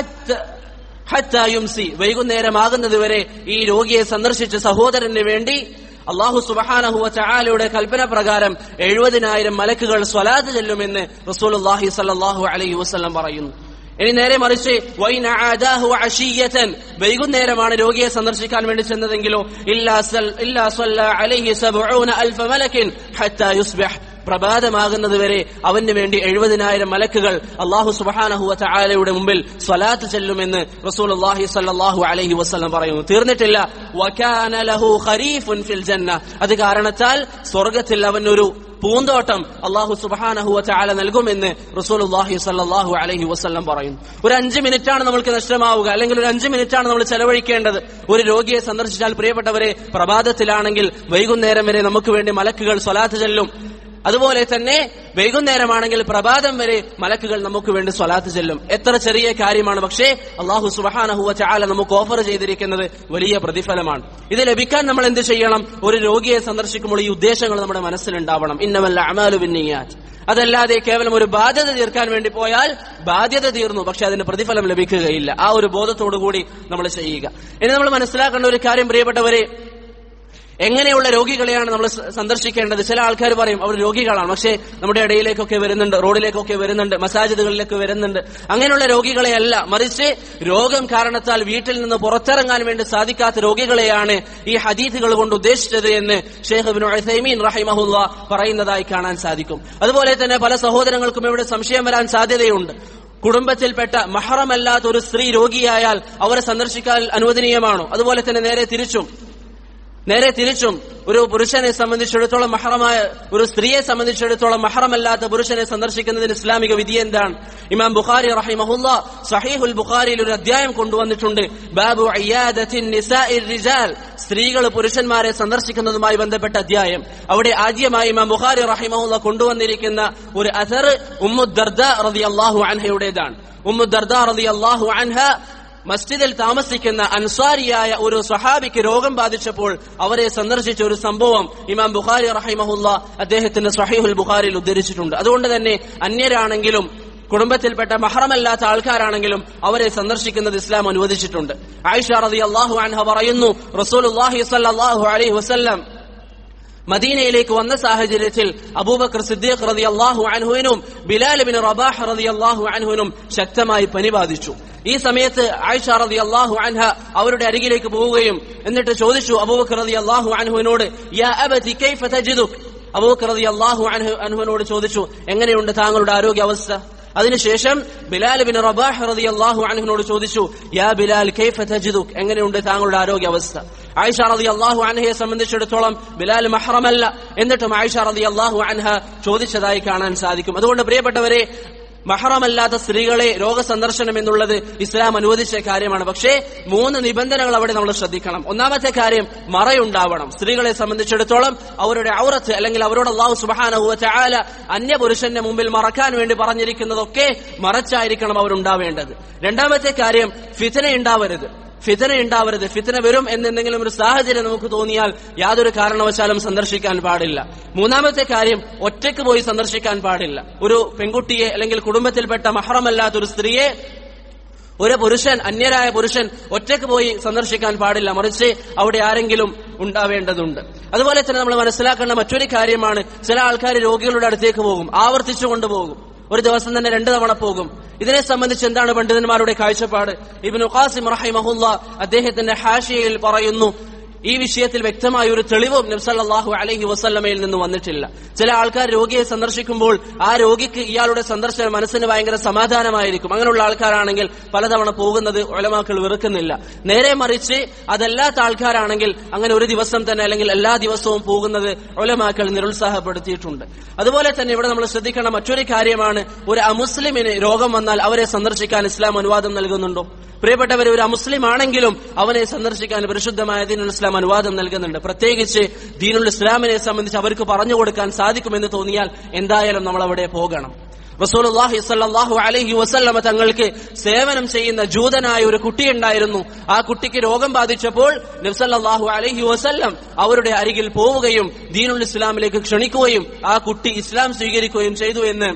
Speaker 1: ഹത്താ യുംസി, വൈകുന്നേരമാകുന്നത് വരെ ഈ രോഗിയെ സന്ദർശിച്ച സഹോദരന് വേണ്ടി അല്ലാഹു സുബ്ഹാനഹു വ തആലയുടെ കൽപ്പന പ്രകാരം 70,000 മലക്കുകൾ സ്വലാത്ത് ചൊല്ലുമെന്ന് റസൂലുള്ളാഹി സ്വല്ലല്ലാഹു അലൈഹി വസല്ലം പറയുന്നു. ഇനി നേരെ മറിച്ച് വൈന ആദാഹു അശിയതൻ, വൈകുന്നേരമാണ് രോഗിയെ സന്ദർശിക്കാൻ വേണ്ടി ചെന്നതെങ്കിലോ, ഇല്ലാ സ്വല്ല അലൈഹി 70,000 മലക്കിൻ ഹത്താ യുസ്ബിഹ്, പ്രഭാതമാകുന്നത് വരെ അവന് വേണ്ടി 70,000 മലക്കുകൾ അല്ലാഹു സുബ്ഹാനഹു വ തആലയുടെ മുമ്പിൽ സ്വലാത്ത് ചൊല്ലുമെന്ന് റസൂലുള്ളാഹി സ്വല്ലല്ലാഹു അലൈഹി വസല്ലം പറയുന്നു. തീർന്നിട്ടില്ല, വകാന ലഹു ഖരീഫുൻ ഫിൽ ജന്ന, അത് കാരണത്താൽ സ്വർഗ്ഗത്തിൽ അവനൊരു പൂന്തോട്ടം അല്ലാഹു സുബ്ഹാനഹു വ തആല നൽകുമെന്ന് റസൂലുള്ളാഹി സ്വല്ലല്ലാഹു അലൈഹി വസല്ലം പറയുന്നു. ഒരു 5 മിനിറ്റാണ് നമ്മൾക്ക് നഷ്ടമാവുക, അല്ലെങ്കിൽ ഒരു 5 മിനിറ്റാണ് നമ്മൾ ചെലവഴിക്കേണ്ടത് ഒരു രോഗിയെ സന്ദർശിച്ചാൽ. പ്രിയപ്പെട്ടവരെ, പ്രഭാതത്തിലാണെങ്കിൽ വൈകുന്നേരം വരെ നമുക്ക് വേണ്ടി മലക്കുകൾ സ്വലാത്ത് ചൊല്ലും. അതുപോലെ തന്നെ വൈകുന്നേരമാണെങ്കിൽ പ്രഭാതം വരെ മലക്കുകൾ നമുക്ക് വേണ്ടി സ്വലാത്ത് ചെല്ലും. എത്ര ചെറിയ കാര്യമാണ്, പക്ഷേ അല്ലാഹു സുബ്ഹാനഹു വ തആല നമുക്ക് ഓഫർ ചെയ്തിരിക്കുന്നത് വലിയ പ്രതിഫലമാണ്. ഇത് ലഭിക്കാൻ നമ്മൾ എന്ത് ചെയ്യണം? ഒരു രോഗിയെ സന്ദർശിക്കുമ്പോൾ ഈ ഉദ്ദേശങ്ങൾ നമ്മുടെ മനസ്സിലുണ്ടാവണം. ഇന്നമൽ അഅ്മാലു ബിന്നിയാത്ത്. അതല്ലാതെ കേവലം ഒരു ബാധ്യത തീർക്കാൻ വേണ്ടി പോയാൽ ബാധ്യത തീർന്നു, പക്ഷെ അതിന് പ്രതിഫലം ലഭിക്കുകയില്ല. ആ ഒരു ബോധത്തോടുകൂടി നമ്മൾ ചെയ്യുക. ഇനി നമ്മൾ മനസ്സിലാക്കേണ്ട ഒരു കാര്യം, പ്രിയപ്പെട്ടവരെ, എങ്ങനെയുള്ള രോഗികളെയാണ് നമ്മൾ സന്ദർശിക്കേണ്ടത്? ചില ആൾക്കാർ പറയും അവർ രോഗികളാണ്, പക്ഷേ നമ്മുടെ ഇടയിലേക്കൊക്കെ വരുന്നുണ്ട്, റോഡിലേക്കൊക്കെ വരുന്നുണ്ട്, മസാജിദുകളിലേക്ക് വരുന്നുണ്ട്. അങ്ങനെയുള്ള രോഗികളെയല്ല, മറിച്ച് രോഗം കാരണത്താൽ വീട്ടിൽ നിന്ന് പുറത്തിറങ്ങാൻ വേണ്ടി സാധിക്കാത്ത രോഗികളെയാണ് ഈ ഹദീസുകൾ കൊണ്ട് ഉദ്ദേശിച്ചത് എന്ന് ഷെയ്ഖ് ഇബ്നു ഉസൈമീൻ റഹിമഹുല്ലാ പറയുന്നതായി കാണാൻ സാധിക്കും. അതുപോലെ തന്നെ പല സഹോദരങ്ങൾക്കും ഇവിടെ സംശയം വരാൻ സാധ്യതയുണ്ട്. കുടുംബത്തിൽപ്പെട്ട മഹ്റമല്ലാത്ത ഒരു സ്ത്രീ രോഗിയായാൽ അവരെ സന്ദർശിക്കാൻ അനുവദനീയമാണോ? അതുപോലെ തന്നെ നേരെ തിരിച്ചും ഒരു പുരുഷനെ സംബന്ധിച്ചിടത്തോളം മഹ്റമായ ഒരു സ്ത്രീയെ സംബന്ധിച്ചിടത്തോളം മഹ്റമല്ലാത്ത പുരുഷനെ സന്ദർശിക്കുന്നതിന് ഇസ്ലാമിക വിധി എന്താണ്? ഇമാം ബുഖാരി റഹിമഹുല്ലാ സഹീഹുൽ ബുഖാരിയിൽ ഒരു അധ്യായം കൊണ്ടുവന്നിട്ടുണ്ട്, ബാബു ഇയാദത്തിൻ നിസാഇർ റിജാൽ, സ്ത്രീകൾ പുരുഷന്മാരെ സന്ദർശിക്കുന്നതുമായി ബന്ധപ്പെട്ട അധ്യായം. അവിടെ ആദ്യമായി ഇമാം ബുഖാരി റഹിമഹുല്ലാ കൊണ്ടുവന്നിരിക്കുന്ന ഒരു അസർ ഉമ്മു ദർദ റളിയല്ലാഹു അൻഹയുടേതാണ്. ഉമ്മു ദർദ റളിയല്ലാഹു അൻഹ മസ്ജിദിൽ താമസിക്കുന്ന അൻസാരിയായ ഒരു സ്വഹാബിക്ക് രോഗം ബാധിച്ചപ്പോൾ അവരെ സന്ദർശിച്ച ഒരു സംഭവം ഇമാം ബുഖാരി റഹിമഹുല്ലാ അദ്ദേഹത്തിന്റെ സ്വഹീഹുൽ ബുഖാരിയിൽ ഉദ്ധരിച്ചിട്ടുണ്ട്. അതുകൊണ്ട് തന്നെ അന്യരാണെങ്കിലും കുടുംബത്തിൽപ്പെട്ട മഹ്റമല്ലാത്ത ആൾക്കാരാണെങ്കിലും അവരെ സന്ദർശിക്കുന്നത് ഇസ്ലാം അനുവദിച്ചിട്ടുണ്ട്. ആയിഷ റളിയല്ലാഹു അൻഹ പറയുന്നു, റസൂലുള്ളാഹി സ്വല്ലല്ലാഹു അലൈഹി വസല്ലം മദീനയിലേക്ക് വന്ന സാഹചര്യത്തിൽ അബൂബക്കർ സിദ്ദീഖ് റളിയല്ലാഹു അൻഹുവിനും ബിലാൽ ഇബ്നു റബാഹ് റളിയല്ലാഹു അൻഹുവിനും ശക്തമായി പനി ബാധിച്ചു. ഈ സമയത്ത് ആയിഷ റളിയല്ലാഹു അൻഹ അവരുടെ അരികിലേക്ക് പോവുകയും എന്നിട്ട് ചോദിച്ചു അബൂബക്കർ റളിയല്ലാഹു അൻഹുവിനോട്, യാ അബതി കൈഫ തജിദുക്, അബൂബക്കർ റളിയല്ലാഹു അൻഹുവിനോട് ചോദിച്ചു, എങ്ങനെയുണ്ട് താങ്കളുടെ ആരോഗ്യാവസ്ഥ? അതിനുശേഷം ബിലാൽ ഇബ്നു റബാഹ് റളിയല്ലാഹു അൻഹുവിനോട് ചോദിച്ചു, യാ ബിലാൽ കൈഫ തജിദുക്, എങ്ങനെയുണ്ട് താങ്കളുടെ ആരോഗ്യാവസ്ഥ? ആയിഷ റളിയല്ലാഹു അൻഹയെ സംബന്ധിച്ചിടത്തോളം ബിലാൽ മഹ്റമല്ല, എന്നിട്ടും ആയിഷ റളിയല്ലാഹു അൻഹ ചോദിച്ചതായി കാണാൻ സാധിക്കും. അതുകൊണ്ട് പ്രിയപ്പെട്ടവരെ, മഹ്റമല്ലാത്ത സ്ത്രീകളെ രോഗസന്ദർശനം എന്നുള്ളത് ഇസ്ലാം അനുവദിച്ച കാര്യമാണ്. പക്ഷേ 3 നിബന്ധനകൾ അവിടെ നമ്മൾ ശ്രദ്ധിക്കണം. ഒന്നാമത്തെ കാര്യം, മറയുണ്ടാവണം. സ്ത്രീകളെ സംബന്ധിച്ചിടത്തോളം അവരുടെ ഔറത്ത് അല്ലെങ്കിൽ അവരോട് അല്ലാഹു സുബ്ഹാനഹു വ തആല അന്യപുരുഷന്റെ മുമ്പിൽ മറക്കാൻ വേണ്ടി പറഞ്ഞിരിക്കുന്നതൊക്കെ മറച്ചായിരിക്കണം അവരുണ്ടാവേണ്ടത്. രണ്ടാമത്തെ കാര്യം, ഫിത്ന ഉണ്ടാവരുത്. ഫിത്ന ഉണ്ടാവരുത്. ഫിത്ന വരും എന്നെന്തെങ്കിലും ഒരു സാഹചര്യം നമുക്ക് തോന്നിയാൽ യാതൊരു കാരണവശാലും സന്ദർശിക്കാൻ പാടില്ല. മൂന്നാമത്തെ കാര്യം, ഒറ്റയ്ക്ക് പോയി സന്ദർശിക്കാൻ പാടില്ല. ഒരു പെൺകുട്ടിയെ അല്ലെങ്കിൽ കുടുംബത്തിൽപ്പെട്ട മഹ്റമല്ലാത്ത ഒരു സ്ത്രീയെ ഒരു പുരുഷൻ, അന്യരായ പുരുഷൻ ഒറ്റയ്ക്ക് പോയി സന്ദർശിക്കാൻ പാടില്ല. മറിച്ച് അവിടെ ആരെങ്കിലും ഉണ്ടാവേണ്ടതുണ്ട്. അതുപോലെ തന്നെ നമ്മൾ മനസ്സിലാക്കേണ്ട മറ്റൊരു കാര്യമാണ്, ചില ആൾക്കാർ രോഗികളുടെ അടുത്തേക്ക് പോകും, ആവർത്തിച്ചു കൊണ്ടുപോകും. ഒരു ദിവസം തന്നെ 2 തവണ പോകും. ഇതിനെ സംബന്ധിച്ച് എന്താണ് പണ്ഡിതന്മാരുടെ കാഴ്ചപ്പാട്? ഇബ്നു ഖാസിം റഹിമഹുല്ലാ അദ്ദേഹത്തിന്റെ ഹാഷിയയിൽ പറയുന്നു, ഈ വിഷയത്തിൽ വ്യക്തമായ ഒരു തെളിവും നബി സല്ലല്ലാഹു അലൈഹി വസല്ലമയിൽ നിന്ന് വന്നിട്ടില്ല. ചില ആൾക്കാർ രോഗിയെ സന്ദർശിക്കുമ്പോൾ ആ രോഗിക്ക് ഇയാളുടെ സന്ദർശനം മനസ്സിന് ഭയങ്കര സമാധാനമായിരിക്കും. അങ്ങനെയുള്ള ആൾക്കാരാണെങ്കിൽ പലതവണ പോകുന്നത് ഉലമാക്കൾ വെറുക്കുന്നില്ല. നേരെ മറിച്ച് അതല്ലാത്ത ആൾക്കാരാണെങ്കിൽ അങ്ങനെ ഒരു ദിവസം തന്നെ അല്ലെങ്കിൽ എല്ലാ ദിവസവും പോകുന്നത് ഉലമാക്കൾ നിരുത്സാഹപ്പെടുത്തിയിട്ടുണ്ട്. അതുപോലെ തന്നെ ഇവിടെ നമ്മൾ ശ്രദ്ധിക്കേണ്ട മറ്റൊരു കാര്യമാണ്, ഒരു അമുസ്ലിമിന് രോഗം വന്നാൽ അവരെ സന്ദർശിക്കാൻ ഇസ്ലാം അനുവാദം നൽകുന്നുണ്ടോ? പ്രിയപ്പെട്ടവരെ, ഒരു അമുസ്ലിം ആണെങ്കിലും അവനെ സന്ദർശിക്കാൻ പരിശുദ്ധമായ ദീനുൽ ഇസ്ലാം അനുവാദം നൽകുന്നുണ്ട്. പ്രത്യേകിച്ച് ദീനുൽ ഇസ്ലാമിനെ സംബന്ധിച്ച് അവർക്ക് പറഞ്ഞു കൊടുക്കാൻ സാധിക്കുമെന്ന് തോന്നിയാൽ എന്തായാലും നമ്മൾ അവിടെ പോകണം. റസൂലുള്ളാഹി സ്വല്ലല്ലാഹു അലൈഹി വസല്ലമ തങ്ങൾക്ക് സേവനം ചെയ്യുന്ന ജൂതനായ ഒരു കുട്ടിയുണ്ടായിരുന്നു. ആ കുട്ടിക്ക് രോഗം ബാധിച്ചപ്പോൾ നബി സല്ലല്ലാഹു അലൈഹി വസല്ലം അവരുടെ അരികിൽ പോവുകയും ദീനുൽ ഇസ്ലാമിലേക്ക് ക്ഷണിക്കുകയും ആ കുട്ടി ഇസ്ലാം സ്വീകരിക്കുകയും ചെയ്തു എന്ന്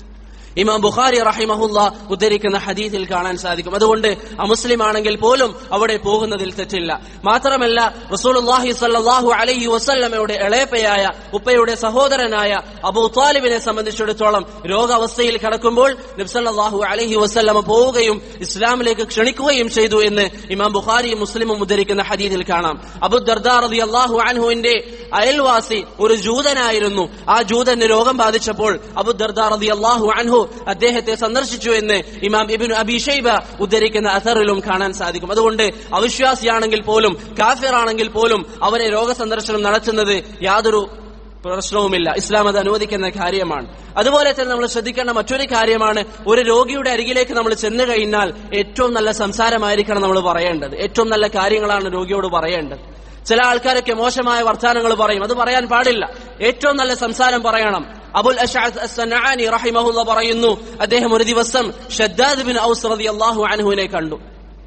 Speaker 1: ഇമാം ബുഖാരി റഹിമഹുല്ലാ ഉദ്ധരിക്കുന്ന ഹദീസിൽ കാണാൻ സാധിക്കും. അതുകൊണ്ട് അമുസ്ലിം ആണെങ്കിൽ പോലും അവിടെ പോകുന്നതിൽ തെറ്റില്ല. മാത്രമല്ല, റസൂലുള്ളാഹി സ്വല്ലല്ലാഹു അലൈഹി വസല്ലമയുടെ ഇളയപ്പയായ ഉപ്പയുടെ സഹോദരനായ അബൂ ത്വാലിബിനെ സംബന്ധിച്ചിടത്തോളം രോഗാവസ്ഥയിൽ കിടക്കുമ്പോൾ നബി സല്ലല്ലാഹു അലൈഹി വസല്ലമ പോവുകയും ഇസ്ലാമിലേക്ക് ക്ഷണിക്കുകയും ചെയ്തു എന്ന് ഇമാം ബുഖാരിയും മുസ്ലിമും ഉദ്ധരിക്കുന്ന ഹദീസിൽ കാണാം. അബൂ ദർദാ റളിയല്ലാഹു അൻഹുവിന്റെ അയൽവാസി ഒരു ജൂതനായിരുന്നു. ആ ജൂതന് രോഗം ബാധിച്ചപ്പോൾ അബൂ ദർദാ റളിയല്ലാഹു അൻഹു അദ്ദേഹത്തെ സന്ദർശിച്ചു എന്ന് ഇമാം ഇബ്നു അബീ ശൈബ ഉദ്ധരിക്കുന്ന അസറിലും കാണാൻ സാധിക്കും. അതുകൊണ്ട് അവിശ്വാസിയാണെങ്കിൽ പോലും കാഫിറാണെങ്കിൽ പോലും അവരെ രോഗസന്ദർശനം നടത്തുന്നത് യാതൊരു പ്രശ്നവുമില്ല. ഇസ്ലാം അത് അനുവദിക്കുന്ന കാര്യമാണ്. അതുപോലെ തന്നെ നമ്മൾ ശ്രദ്ധിക്കേണ്ട മറ്റൊരു കാര്യമാണ്, ഒരു രോഗിയുടെ അരികിലേക്ക് നമ്മൾ ചെന്നു കഴിഞ്ഞാൽ ഏറ്റവും നല്ല സംസാരമായിരിക്കണം നമ്മൾ പറയേണ്ടത്. ഏറ്റവും നല്ല കാര്യങ്ങളാണ് രോഗിയോട് പറയേണ്ടത്. ചില ആൾക്കാരൊക്കെ മോശമായ വർത്താനങ്ങൾ പറയും, അത് പറയാൻ പാടില്ല. ഏറ്റവും നല്ല സംസാരം പറയണം. അബുൽ അശ്അസ് അസ്സനആനി റഹിമഹുല്ലാ പറയുന്നു, അദ്ദേഹം ഒരു ദിവസം ഷദ്ദാദ് ബിൻ ഔസ് റളിയല്ലാഹു അൻഹുവിനെ കണ്ടു.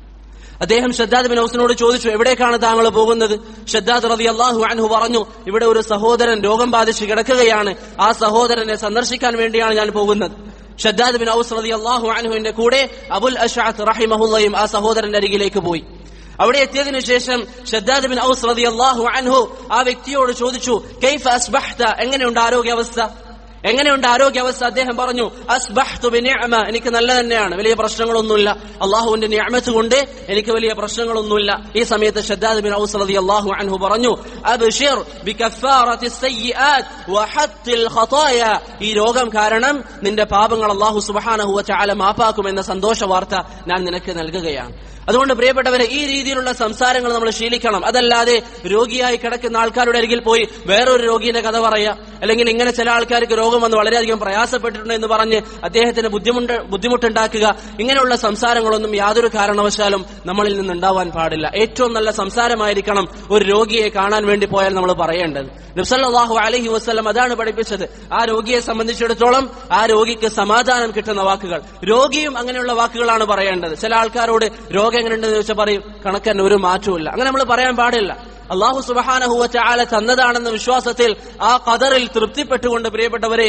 Speaker 1: അദ്ദേഹം ഷദ്ദാദ് ബിൻ ഔസിനോട് ചോദിച്ചു, എവിടേക്കാണ് താങ്കൾ പോകുന്നത്? ഷദ്ദാദ് റളിയല്ലാഹു അൻഹു പറഞ്ഞു, ഇവിടെ ഒരു സഹോദരൻ രോഗം ബാധിച്ച് കിടക്കുകയാണ്, ആ സഹോദരനെ സന്ദർശിക്കാൻ വേണ്ടിയാണ് ഞാൻ പോകുന്നത്. ഷദ്ദാദ് ബിൻ ഔസ് റളിയല്ലാഹു അൻഹുവിന്റെ കൂടെ അബുൽ അശ്അസ് റഹിമഹുല്ലയും ആ സഹോദരന്റെ അരികിലേക്ക് പോയി. അവിടെ എത്തിയതിനു ശേഷം ഷദ്ദാദ് ബിൻ ഔസ് റളിയല്ലാഹു അൻഹു ആ വ്യക്തിയോട് ചോദിച്ചു, കൈഫ അസ്ബഹ്ത, എങ്ങനെയുണ്ട് ആരോഗ്യാവസ്ഥ? എങ്ങനെയുണ്ട് ആരോഗ്യാവസ്ഥ? അദ്ദേഹം പറഞ്ഞു, അസ്ബഹ്തു ബിനിഅമ, എനിക്ക് നല്ല തന്നെയാണ്, വലിയ പ്രശ്നങ്ങളൊന്നുമില്ല, അള്ളാഹുവിന്റെ നിഅമത്ത് കൊണ്ട് എനിക്ക് വലിയ പ്രശ്നങ്ങളൊന്നുമില്ല. ഈ സമയത്ത് ഷദ്ദാദ് ബിൻ ഔസ് റളിയല്ലാഹു അൻഹു പറഞ്ഞു, അബ്ശിർ ബികഫാറത്തി സയ്യിആത് വഹത്തിൽ ഖതായ, ഈ രോഗം കാരണം നിന്റെ പാപങ്ങൾ അല്ലാഹു സുബ്ഹാനഹു വ തആല മാപ്പാക്കുമെന്ന സന്തോഷ വാർത്ത ഞാൻ നിനക്ക് നൽകുകയാണ്. അതുകൊണ്ട് പ്രിയപ്പെട്ടവരെ, ഈ രീതിയിലുള്ള സംസാരങ്ങൾ നമ്മൾ ശീലിക്കണം. അതല്ലാതെ രോഗിയായി കിടക്കുന്ന ആൾക്കാരുടെ അരികിൽ പോയി വേറൊരു രോഗിയുടെ കഥ പറയുക, അല്ലെങ്കിൽ ഇങ്ങനെ ചില ആൾക്കാർക്ക് രോഗം വന്ന് വളരെയധികം പ്രയാസപ്പെട്ടിട്ടുണ്ട് എന്ന് പറഞ്ഞ് അദ്ദേഹത്തിന് ബുദ്ധിമുട്ടുണ്ടാക്കുക, ഇങ്ങനെയുള്ള സംസാരങ്ങളൊന്നും യാതൊരു കാരണവശാലും നമ്മളിൽ നിന്നുണ്ടാവാൻ പാടില്ല. ഏറ്റവും നല്ല സംസാരമായിരിക്കണം ഒരു രോഗിയെ കാണാൻ വേണ്ടി പോയാൽ നമ്മൾ പറയേണ്ടത്. നബി സല്ലല്ലാഹു അലൈഹി വസല്ലം അതാണ് പഠിപ്പിച്ചത്. ആ രോഗിയെ സംബന്ധിച്ചിടത്തോളം ആ രോഗിക്ക് സമാധാനം കിട്ടുന്ന വാക്കുകൾ, രോഗിയും അങ്ങനെയുള്ള വാക്കുകളാണ് പറയേണ്ടത്. ചില ആൾക്കാരോട് രോഗം എങ്ങനെയുണ്ടെന്ന് ചോദിച്ചാൽ പറയും, കണക്കന്നെ, ഒരു മാറ്റവും. അങ്ങനെ നമ്മൾ പറയാൻ പാടില്ല. അല്ലാഹു സുബ്ഹാനഹു വ തആല തന്നതാണെന്ന വിശ്വാസത്തിൽ ആ ഖദറിൽ തൃപ്തിപ്പെട്ടുകൊണ്ട് പ്രിയപ്പെട്ടവരെ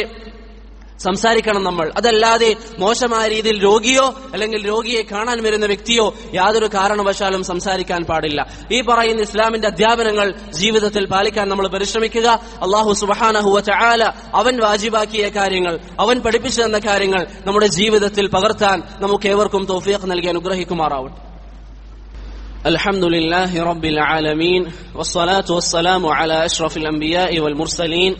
Speaker 1: സംസാരിക്കണം നമ്മൾ. അതല്ലാതെ മോശമായ രീതിയിൽ രോഗിയോ അല്ലെങ്കിൽ രോഗിയെ കാണാൻ വരുന്ന വ്യക്തിയോ യാതൊരു കാരണവശാലും സംസാരിക്കാൻ പാടില്ല. ഈ പറയുന്ന ഇസ്ലാമിന്റെ അധ്യാപനങ്ങൾ ജീവിതത്തിൽ പാലിക്കാൻ നമ്മൾ പരിശ്രമിക്കുക. അല്ലാഹു സുബ്ഹാനഹു വ തആല അവൻ വാജിബാക്കിയ കാര്യങ്ങൾ, അവൻ പഠിപ്പിച്ചു തന്ന കാര്യങ്ങൾ നമ്മുടെ ജീവിതത്തിൽ പകർത്താൻ നമുക്ക് ഏവർക്കും തൗഫീഖ് നൽകി അനുഗ്രഹിക്കുമാറാവട്ടെ. അൽഹംദുലില്ലാഹി റബ്ബിൽ ആലമീൻ വസ്സലാത്തു വസ്സലാമു അലാ അഷ്റഫിൽ അംബിയാഇ വൽ മുർസലീൻ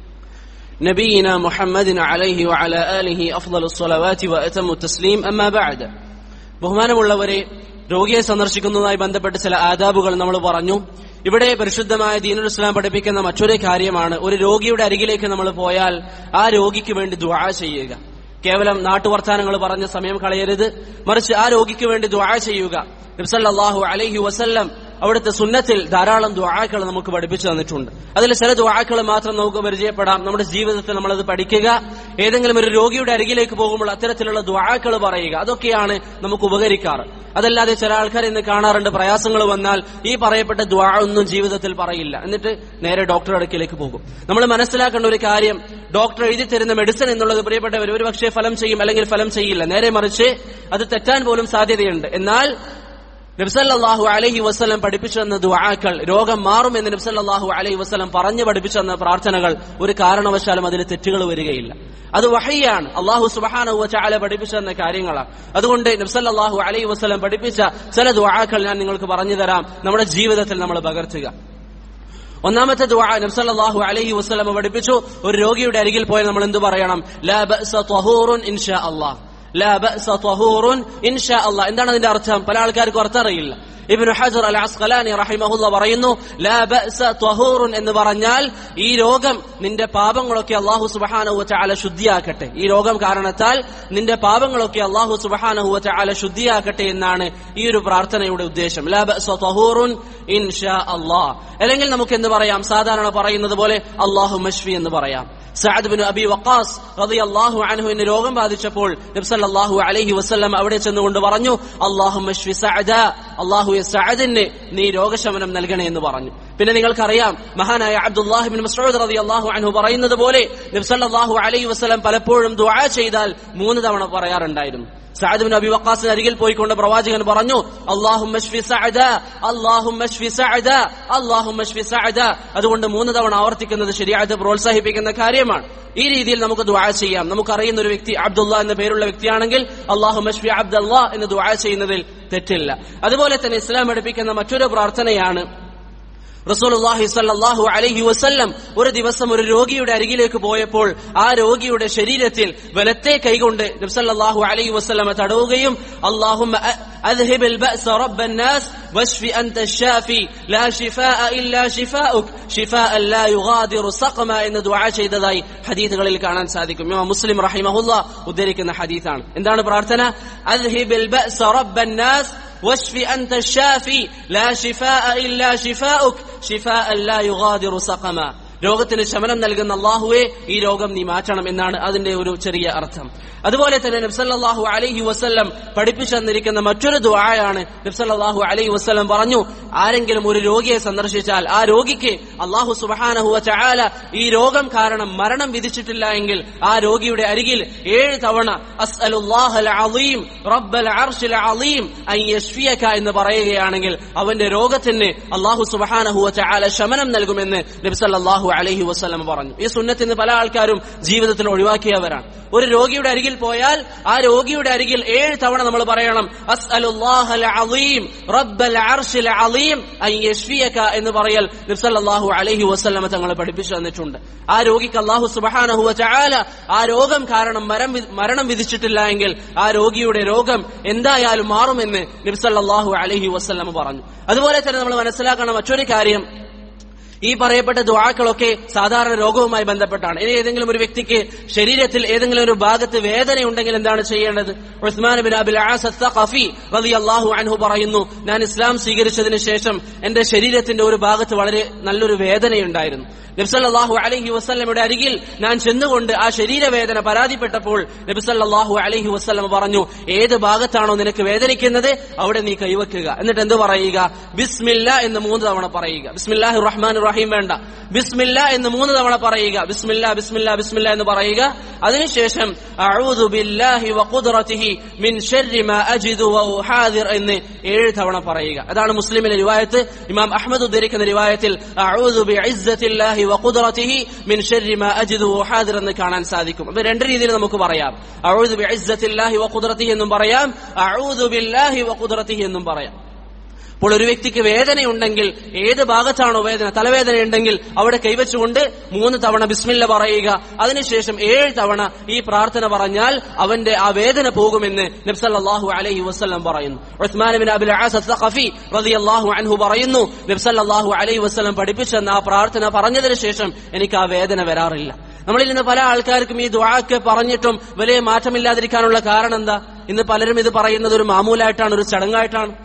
Speaker 1: നബിയിനാ മുഹമ്മദിൻ അലൈഹി വഅലാ ആലിഹി അഫ്ളലുസ് സ്വലവാതി വഅതമ്മു തസ്ലീം. അമ്മാ ബഅദ്. ബഹുമാനമുള്ളവരെ, രോഗിയെ സന്ദർശിക്കുന്നതുമായി ബന്ധപ്പെട്ട് ചില ആദാബുകൾ നമ്മൾ പറഞ്ഞു. ഇവിടെ പരിശുദ്ധമായ ദീനുൽ ഇസ്ലാം പഠിപ്പിക്കുന്ന മറ്റൊരു കാര്യമാണ്, ഒരു രോഗിയുടെ അരികിലേക്ക് നമ്മൾ പോയാൽ ആ രോഗിക്ക് വേണ്ടി ദുആ ചെയ്യുക. കേവലം നാട്ടുവർത്താനങ്ങൾ പറഞ്ഞ സമയം കളയരുത്, മറിച്ച് ആ രോഗിക്ക് വേണ്ടി ദുആ ചെയ്യുക. നബി സല്ലല്ലാഹു അലൈഹി വസല്ലം അവിടുത്തെ സുന്നത്തിൽ ധാരാളം ദുആകൾ നമുക്ക് പഠിപ്പിച്ചു തന്നിട്ടുണ്ട്. അതിൽ ചില ദുആകൾ മാത്രം നമുക്ക് പരിചയപ്പെടാം. നമ്മുടെ ജീവിതത്തിൽ നമ്മളത് പഠിക്കുക. ഏതെങ്കിലും ഒരു രോഗിയുടെ അരികിലേക്ക് പോകുമ്പോൾ അത്തരത്തിലുള്ള ദുആകൾ പറയുക. അതൊക്കെയാണ് നമുക്ക് ഉപകരിക്കാറ്. അതല്ലാതെ ചില ആൾക്കാർ ഇന്ന് കാണാറുണ്ട്, പ്രയാസങ്ങൾ വന്നാൽ ഈ പറയപ്പെട്ട ദുആ ഒന്നും ജീവിതത്തിൽ പറയില്ല, എന്നിട്ട് നേരെ ഡോക്ടറുടെ അടുക്കിലേക്ക് പോകും. നമ്മൾ മനസ്സിലാക്കേണ്ട ഒരു കാര്യം, ഡോക്ടർ എഴുതി തരുന്ന മെഡിസിൻ എന്നുള്ളത് പ്രിയപ്പെട്ടവർ ഒരു പക്ഷേ ഫലം ചെയ്യും, അല്ലെങ്കിൽ ഫലം ചെയ്യില്ല. നേരെ മറിച്ച് അത് തെറ്റാൻ പോലും സാധ്യതയുണ്ട്. എന്നാൽ നബി സല്ലല്ലാഹു അലൈഹി വസല്ലം പഠിപ്പിച്ചു തന്ന ദുആകൾ, രോഗം മാറുമെന്ന് നബി സല്ലല്ലാഹു അലൈഹി വസല്ലം പറഞ്ഞു പഠിപ്പിച്ചു തന്ന പ്രാർത്ഥനകൾ ഒരു കാരണവശാലും അതിൽ തെറ്റുകൾ വരികയില്ല. അത് വഹയ്യാണ്, അല്ലാഹു സുബ്ഹാനഹു വ തആല പഠിപ്പിച്ചു തന്ന കാര്യങ്ങളാണ്. അതുകൊണ്ട് നബി സല്ലല്ലാഹു അലൈഹി വസല്ലം പഠിപ്പിച്ച ചില ദുആകൾ ഞാൻ നിങ്ങൾക്ക് പറഞ്ഞു തരാം, നമ്മുടെ ജീവിതത്തിൽ നമ്മൾ പകർത്തുക. ഒന്നാമത്തെ ദുആ നബി സല്ലല്ലാഹു അലൈഹി വസല്ലം പഠിപ്പിച്ചു, ഒരു രോഗിയുടെ അരികിൽ പോയാൽ നമ്മൾ എന്ത് പറയണം? ലാ ബഅസ ത്വഹൂറുൻ ഇൻഷാ അല്ലാഹ്. ലാ ബഅസ ത്വഹൂറുൻ ഇൻഷാ അല്ലാഹ്. എന്താണ് അതിന്റെ അർത്ഥം? പല ആൾക്കാർക്കും അർത്ഥം അറിയില്ല. ഇബ്നു ഹജർ അൽ അസ്ഖലാനി റഹിമഹുല്ലാഹ് പറയുന്നു, ലാ ബഅസ ത്വഹൂറുൻ എന്ന് പറഞ്ഞാൽ ഈ രോഗം നിന്റെ പാപങ്ങളൊക്കെ അല്ലാഹു സുബ്ഹാനഹു വ തആല ശുദ്ധിയാക്കട്ടെ, ഈ രോഗം കാരണത്താൽ നിന്റെ പാപങ്ങളൊക്കെ അല്ലാഹു സുബ്ഹാനഹു വ തആല ശുദ്ധിയാക്കട്ടെ എന്നാണ് ഈ ഒരു പ്രാർത്ഥനയുടെ ഉദ്ദേശം. ലാ ബഅസ ത്വഹൂറുൻ ഇൻഷാ അല്ലാഹ്. അല്ലെങ്കിൽ നമുക്ക് എന്ത് പറയാം? സാധാരണ പറയുന്നത് പോലെ അല്ലാഹുമ്മ ശ്ഫി എന്ന് പറയാം. സഅദ് ബിൻ അബി വഖാസ് റളിയല്ലാഹു അൻഹുവിന് രോഗം ബാധിച്ചപ്പോൾ നബി സല്ലല്ലാഹു അലൈഹി വസല്ലം അവിടെ ചെന്നുകൊണ്ട് പറഞ്ഞു, അല്ലാഹുമ്മ ശ്ഫി സഅദ, അല്ലാഹുവേ സഅദിന് നീ രോഗശമനം നൽകണേ എന്ന് പറഞ്ഞു. പിന്നെ നിങ്ങൾക്കറിയാം, മഹാനായ അബ്ദുല്ലാഹ് ഇബ്നു മസ്ഊദ് റളിയല്ലാഹു അൻഹു പറയുന്നത് പോലെ നബി സല്ലല്ലാഹു അലൈഹി വസല്ലം പലപ്പോഴും ദുആ ചെയ്താൽ 3 തവണ പറയാറുണ്ടായിരുന്നു. സഅദ് ബിൻ അബി വഖാസിന് അരികിൽ പോയിക്കൊണ്ട് പ്രവാചകൻ പറഞ്ഞു, അല്ലാഹുമ്മ ശ്ഫി സഅദ, അല്ലാഹുമ്മ ശ്ഫി സഅദ, അല്ലാഹുമ്മ ശ്ഫി സഅദ. അതുകൊണ്ട് 3 തവണ ആവർത്തിക്കുന്നത് ശരീഅത്ത് പ്രോത്സാഹിപ്പിക്കുന്ന കാര്യമാണ്. ഈ രീതിയിൽ നമുക്ക് ദുആ ചെയ്യാം. നമുക്കറിയുന്ന ഒരു വ്യക്തി അബ്ദുള്ള എന്ന പേരുള്ള വ്യക്തിയാണെങ്കിൽ അല്ലാഹുമ്മ ശ്ഫി അബ്ദുല്ലാ എന്ന് ദുആ ചെയ്യുന്നതിൽ തെറ്റില്ല. അതുപോലെ തന്നെ ഇസ്ലാം പഠിപ്പിക്കുന്ന മറ്റൊരു പ്രാർത്ഥനയാണ്, റസൂലുള്ളാഹി സ്വല്ലല്ലാഹു അലൈഹി വസല്ലം ഒരു ദിവസം ഒരു രോഗിയുടെ അരികിലേക്ക് പോയപ്പോൾ ആ രോഗിയുടെ ശരീരത്തിൽ വലത്തെ കൈകൊണ്ട് നബി സല്ലല്ലാഹു അലൈഹി വസല്ലം തടവുകയും അല്ലാഹുമ്മ അദ്ഹിബിൽ ബഅസ റബ്ബൻ നാസ് വശ്ഫി അൻത ശാഫി ലാ ശിഫാഅ ഇല്ലാ ശിഫാഉക് ശിഫാഅൻ ലാ യുഗാദിറു സഖമ എന്ന് ദുആ ചെയ്തതായി ഹദീസുകളിൽ കാണാൻ സാധിക്കും. ഇമാം മുസ്ലിം റഹിമഹുല്ലാഹ് ഉദ്ധരിക്കുന്ന ഹദീസാണ്. എന്താണ് പ്രാർത്ഥന? അദ്ഹിബിൽ ബഅസ റബ്ബൻ നാസ് വശ്ഫി അൻത ശാഫി ലാ ശിഫാഅ ഇല്ലാ ശിഫാഉക് ശിഫാഅൻ ലാ യുഗാദിറു സഖമ. രോഗത്തിന് ശമനം നൽകുന്ന അല്ലാഹുവേ, ഈ രോഗം നീ മാറ്റണം എന്നാണ് അതിന്റെ ഒരു ചെറിയ അർത്ഥം. അതുപോലെ തന്നെ നബി സല്ലല്ലാഹു അലൈഹി വസല്ലം പഠിപ്പിച്ചു തന്നിരിക്കുന്ന മറ്റൊരു ദുആയാണ്, നബി സല്ലല്ലാഹു അലൈഹി വസല്ലം പറഞ്ഞു, ആരെങ്കിലും ഒരു രോഗിയെ സന്ദർശിച്ചാൽ ആ രോഗിക്ക് അല്ലാഹു സുബ്ഹാനഹു വ തആല ഈ രോഗം കാരണം മരണം വിധിച്ചിട്ടില്ല എങ്കിൽ ആ രോഗിയുടെ അരികിൽ 7 തവണ അസ്അലുല്ലാഹൽ അളീം റബ്ബൽ അർശിൽ അളീം അൻ യശ്ഫിയക എന്ന് പറയുകയാണെങ്കിൽ അവന്റെ രോഗത്തിന് അല്ലാഹു സുബ്ഹാനഹു വ തആല ശമനം നൽകുമെന്ന് നബി സല്ലല്ലാഹു അലൈഹി വസല്ലം പറഞ്ഞു. ഈ സുന്നത്തിന് പല ആൾക്കാരും ജീവിതത്തിൽ ഒഴിവാക്കിയവരാണ്. ഒരു രോഗിയുടെ അരികിൽ പോയാൽ ആ രോഗിയുടെ അരികിൽ 7 തവണ നമ്മൾ പറയണം അസ്അലുല്ലാഹൽ അളീം റബ്ബൽ അർശിൽ അളീം അൻ യശ്ഫിയക എന്ന് പറയൽ നബി സല്ലല്ലാഹു അലൈഹി വസല്ലം തങ്ങൾ പഠിപ്പിച്ചു തന്നിട്ടുണ്ട്. ആ രോഗിക്ക് അല്ലാഹു സുബ്ഹാനഹു വ തആല ആ രോഗം കാരണം മരണം വിധിച്ചിട്ടില്ല എങ്കിൽ ആ രോഗിയുടെ രോഗം എന്തായാലും മാറുമെന്ന് നബി സല്ലല്ലാഹു അലൈഹി വസല്ലം പറഞ്ഞു. അതുപോലെ തന്നെ നമ്മൾ മനസ്സിലാക്കണം മറ്റൊരു കാര്യം, ഈ പറയപ്പെട്ട ദുആകളൊക്കെ സാധാരണ രോഗവുമായി ബന്ധപ്പെട്ടാണ്. ഇനി ഏതെങ്കിലും ഒരു വ്യക്തിക്ക് ശരീരത്തിൽ ഏതെങ്കിലും ഒരു ഭാഗത്ത് വേദനയുണ്ടെങ്കിൽ എന്താണ് ചെയ്യേണ്ടത്? ഉസ്മാൻ ബിൻ അബിൽ ആസ് അസ്സഖഫി റളിയല്ലാഹു അൻഹു പറയുന്നു, ഞാൻ ഇസ്ലാം സ്വീകരിച്ചതിന് ശേഷം എന്റെ ശരീരത്തിന്റെ ഒരു ഭാഗത്ത് വളരെ നല്ലൊരു വേദനയുണ്ടായിരുന്നു. നബി സല്ലല്ലാഹു അലൈഹി വസല്ലമയുടെ അരികിൽ ഞാൻ ചെന്നുകൊണ്ട് ആ ശരീരവേദന പരാതിപ്പെട്ടപ്പോൾ നബി സല്ലല്ലാഹു അലൈഹി വസല്ലം പറഞ്ഞു, ഏത് ഭാഗത്താണോ നിനക്ക് വേദനിക്കുന്നത് അവിടെ നീ കൈവെക്കുക. എന്നിട്ട് എന്ത് പറയുക? ബിസ്മില്ലാ എന്ന് 3 തവണ പറയുക. ബിസ്മില്ലാഹിർ റഹ്മാനിർ റഹീം വേണ്ട, ബിസ്മില്ലാ എന്ന് 3 തവണ പറയുക. ബിസ്മില്ലാ ബിസ്മില്ലാ ബിസ്മില്ലാ എന്ന് പറയുക. അതിനുശേഷം അഊദു ബില്ലാഹി വ ഖുദ്റതിഹി മിൻ ശർരി മാ അജിദു വ ഉഹാദിർ എന്ന് 7 തവണ പറയുക. അതാണ് മുസ്ലിമിലെ റിവായത്ത്. ഇമാം അഹ്മദ് ഉദ്ധരിക്കുന്ന റിവായത്തിൽ അഊദു ബിഇസ്സത്തില്ലാഹി വ ഖുദ്റതിഹി മിൻ ശർരി മാ അജിദു വ ഉഹാദിർ എന്ന് കാണാൻ സാധിക്കും. അപ്പോൾ 2 രീതിയിൽ നമുക്ക് പറയാം. അഊദു ബിഇസ്സത്തില്ലാഹി വ ഖുദ്റതിഹി എന്നും പറയാം, അഊദു ബില്ലാഹി വ ഖുദ്റതിഹി എന്നും പറയാം. അപ്പോൾ ഒരു വ്യക്തിക്ക് വേദനയുണ്ടെങ്കിൽ ഏത് ഭാഗത്താണോ വേദന, തലവേദന ഉണ്ടെങ്കിൽ അവിടെ കൈവച്ചുകൊണ്ട് 3 തവണ ബിസ്മില്ല പറയുക. അതിനുശേഷം 7 തവണ ഈ പ്രാർത്ഥന പറഞ്ഞാൽ അവന്റെ ആ വേദന പോകുമെന്ന് നബി സല്ലല്ലാഹു അലൈഹി വസല്ലം പറയുന്നു. ഉസ്മാൻ ബിൻ അബിൽ ആസ് അസ്സഖഫി റളിയല്ലാഹു അൻഹു പറയുന്നു, നബി സല്ലല്ലാഹു അലൈഹി വസല്ലം പഠിപ്പിച്ചെന്ന ആ പ്രാർത്ഥന പറഞ്ഞതിന് ശേഷം എനിക്ക് ആ വേദന വരാറില്ല. നമ്മളിൽ നിന്ന് പല ആൾക്കാർക്കും ഈ ദുആക്ക് പറഞ്ഞിട്ടും വലിയ മാറ്റമില്ലാതിരിക്കാനുള്ള കാരണം എന്താ? ഇന്ന് പലരും ഇത് പറയുന്നത് ഒരു മാമൂലായിട്ടാണ്, ഒരു ചടങ്ങായിട്ടാണ്.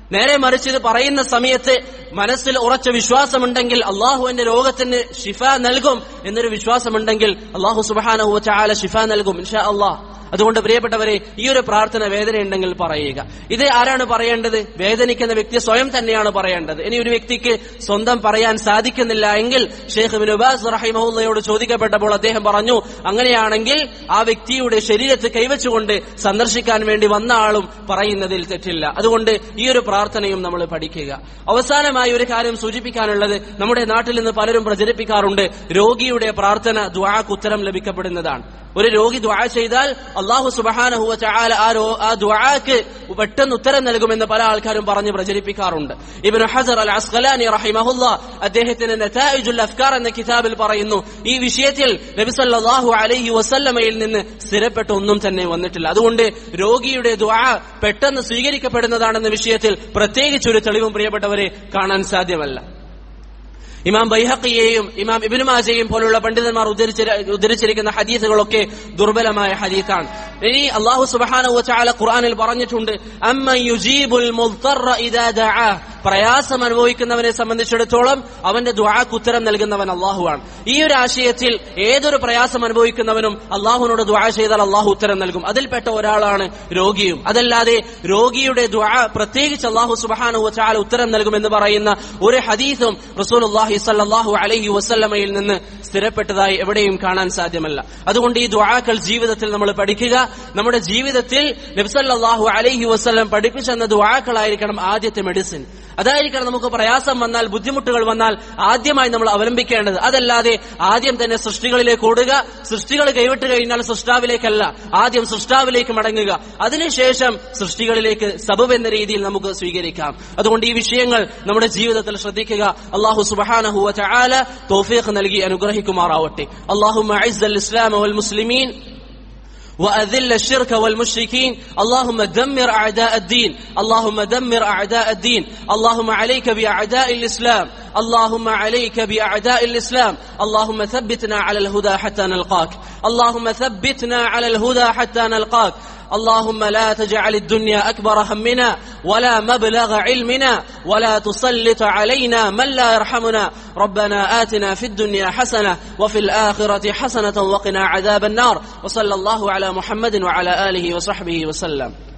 Speaker 1: നേരെ മറിച്ച് ഇത് പറയുന്ന സമയത്ത് മനസ്സിൽ ഉറച്ച വിശ്വാസമുണ്ടെങ്കിൽ അള്ളാഹു എന്റെ രോഗത്തിന് ശിഫ നൽകും എന്നൊരു വിശ്വാസമുണ്ടെങ്കിൽ അള്ളാഹു സുബ്ഹാനഹു വ തആല ശിഫ നൽകും ഇൻഷാ അള്ളാഹ്. അതുകൊണ്ട് പ്രിയപ്പെട്ടവരെ, ഈ ഒരു പ്രാർത്ഥന വേദനയുണ്ടെങ്കിൽ പറയുക. ഇത് ആരാണ് പറയേണ്ടത്? വേദനിക്കുന്ന വ്യക്തി സ്വയം തന്നെയാണ് പറയേണ്ടത്. ഇനി ഒരു വ്യക്തിക്ക് സ്വന്തം പറയാൻ സാധിക്കുന്നില്ല എങ്കിൽ ഷെയ്ഖ് ഇബ്നു ബാസ് റഹിമഹുള്ളയോട് ചോദിക്കപ്പെട്ടപ്പോൾ അദ്ദേഹം പറഞ്ഞു, അങ്ങനെയാണെങ്കിൽ ആ വ്യക്തിയുടെ ശരീരത്തിൽ കൈവച്ചുകൊണ്ട് സന്ദർശിക്കാൻ വേണ്ടി വന്ന ആളും പറയുന്നതിൽ തെറ്റില്ല. അതുകൊണ്ട് ഈ ഒരു പ്രാർത്ഥനയും നമ്മൾ പഠിക്കുക. അവസാനമായി ഒരു കാര്യം സൂചിപ്പിക്കാനുള്ളത്, നമ്മുടെ നാട്ടിൽ നിന്ന് പലരും പ്രചരിപ്പിക്കാറുണ്ട് രോഗിയുടെ പ്രാർത്ഥന ദുആക്ക് ഉത്തരം ലഭിക്കപ്പെടുന്നതാണ്. ഒരു രോഗി ദുആ ചെയ്താൽ അല്ലാഹു സുബ്ഹാനഹു വ തആല ആ ദുആക്ക് പെട്ടെന്ന് ഉത്തരം നൽകുമെന്ന് പല ആൾക്കാരും പറഞ്ഞ് പ്രചരിപ്പിക്കാറുണ്ട്. ഇബ്നു ഹജർ അൽ അസ്ഖലാനി റഹിമഹുല്ലാഹ് അദ്ദേഹത്തിന്റെ നതായിജുൽ അഫ്കാർ എന്ന കിതാബിൽ പറയുന്നു, ഈ വിഷയത്തിൽ നബി സല്ലല്ലാഹു അലൈഹി വസല്ലമയിൽ നിന്ന് സ്ഥിരപ്പെട്ട ഒന്നും തന്നെ വന്നിട്ടില്ല. അതുകൊണ്ട് രോഗിയുടെ ദുആ പെട്ടെന്ന് സ്വീകരിക്കപ്പെടുന്നതാണെന്ന വിഷയത്തിൽ പ്രത്യേകിച്ച് ഒരു തെളിവും പ്രിയപ്പെട്ടവരെ കാണാൻ സാധ്യമല്ല. ഇമാം ബൈഹഖിയെയും ഇമാം ഇബ്നു മാജയെയും പോലുള്ള പണ്ഡിതന്മാർ ഉദ്ധരിച്ചിരിക്കുന്ന ഹദീസുകളൊക്കെ ദുർബലമായ ഹദീസാണ്. ഇനി അല്ലാഹു സുബ്ഹാനഹു വ തആല ഖുർആനിൽ പറഞ്ഞിട്ടുണ്ട്, അമ്മൻ യുജീബുൽ മുദ്ദറ ഇദാ ദഅ, പ്രയാസം അനുഭവിക്കുന്നവനെ സംബന്ധിച്ചിടത്തോളം അവന്റെ ദുആക്ക് ഉത്തരം നൽകുന്നവൻ അല്ലാഹുവാണ്. ഈ ഒരു ആശയത്തിൽ ഏതൊരു പ്രയാസം അനുഭവിക്കുന്നവനും അല്ലാഹുവിനോട് ദുആ ചെയ്താൽ അല്ലാഹു ഉത്തരം നൽകും. അതിൽപ്പെട്ട ഒരാളാണ് രോഗിയും. അതല്ലാതെ രോഗിയുടെ ദുആ പ്രത്യേകിച്ച് അല്ലാഹു സുബ്ഹാനഹു വ തആല ഉത്തരം നൽകുമെന്ന് പറയുന്ന ഒരു ഹദീസും റസൂലുള്ളാഹി സല്ലല്ലാഹു അലൈഹി വസല്ലമയിൽ നിന്ന് സ്ഥിരപ്പെട്ടതായി എവിടെയും കാണാൻ സാധ്യമല്ല. അതുകൊണ്ട് ഈ ദുആകൾ ജീവിതത്തിൽ നമ്മൾ പഠിക്കുക. നമ്മുടെ ജീവിതത്തിൽ നബി സല്ലല്ലാഹു അലൈഹി വസല്ലം പഠിപ്പിച്ചെന്ന ദുആകളായിരിക്കണം ആദ്യത്തെ മെഡിസിൻ. അതായിരിക്കണം നമുക്ക് പ്രയാസം വന്നാൽ, ബുദ്ധിമുട്ടുകൾ വന്നാൽ ആദ്യമായി നമ്മൾ അവലംബിക്കേണ്ടത്. അതല്ലാതെ ആദ്യം തന്നെ സൃഷ്ടികളിലേക്ക് ഓടുക, സൃഷ്ടികൾ കൈവിട്ട് കഴിഞ്ഞാൽ സൃഷ്ടാവിലേക്കല്ല, ആദ്യം സൃഷ്ടാവിലേക്ക് മടങ്ങുക, അതിനുശേഷം സൃഷ്ടികളിലേക്ക് സബബ് എന്ന രീതിയിൽ നമുക്ക് സ്വീകരിക്കാം. അതുകൊണ്ട് ഈ വിഷയങ്ങൾ നമ്മുടെ ജീവിതത്തിൽ ശ്രദ്ധിക്കുക. അല്ലാഹു സുബ്ഹാനഹു വ തആല തൗഫീഖ് നൽകി അനുഗ്രഹിക്കുമാറാവട്ടെ. അല്ലാഹുമ്മ അഇസ്സൽ ഇസ്ലാമ വൽ മുസ്ലിമീൻ وأذل الشرك والمشركين. اللهم دمر أعداء الدين، اللهم دمر أعداء الدين. اللهم عليك بأعداء الإسلام، اللهم عليك بأعداء الإسلام. اللهم ثبتنا على الهدى حتى نلقاك، اللهم ثبتنا على الهدى حتى نلقاك. اللهم لا تجعل الدنيا أكبر همنا ولا مبلغ علمنا ولا تسلط علينا من لا يرحمنا. ربنا آتنا في الدنيا حسنة وفي الآخرة حسنة وقنا عذاب النار. وصلى الله على محمد وعلى آله وصحبه وسلم.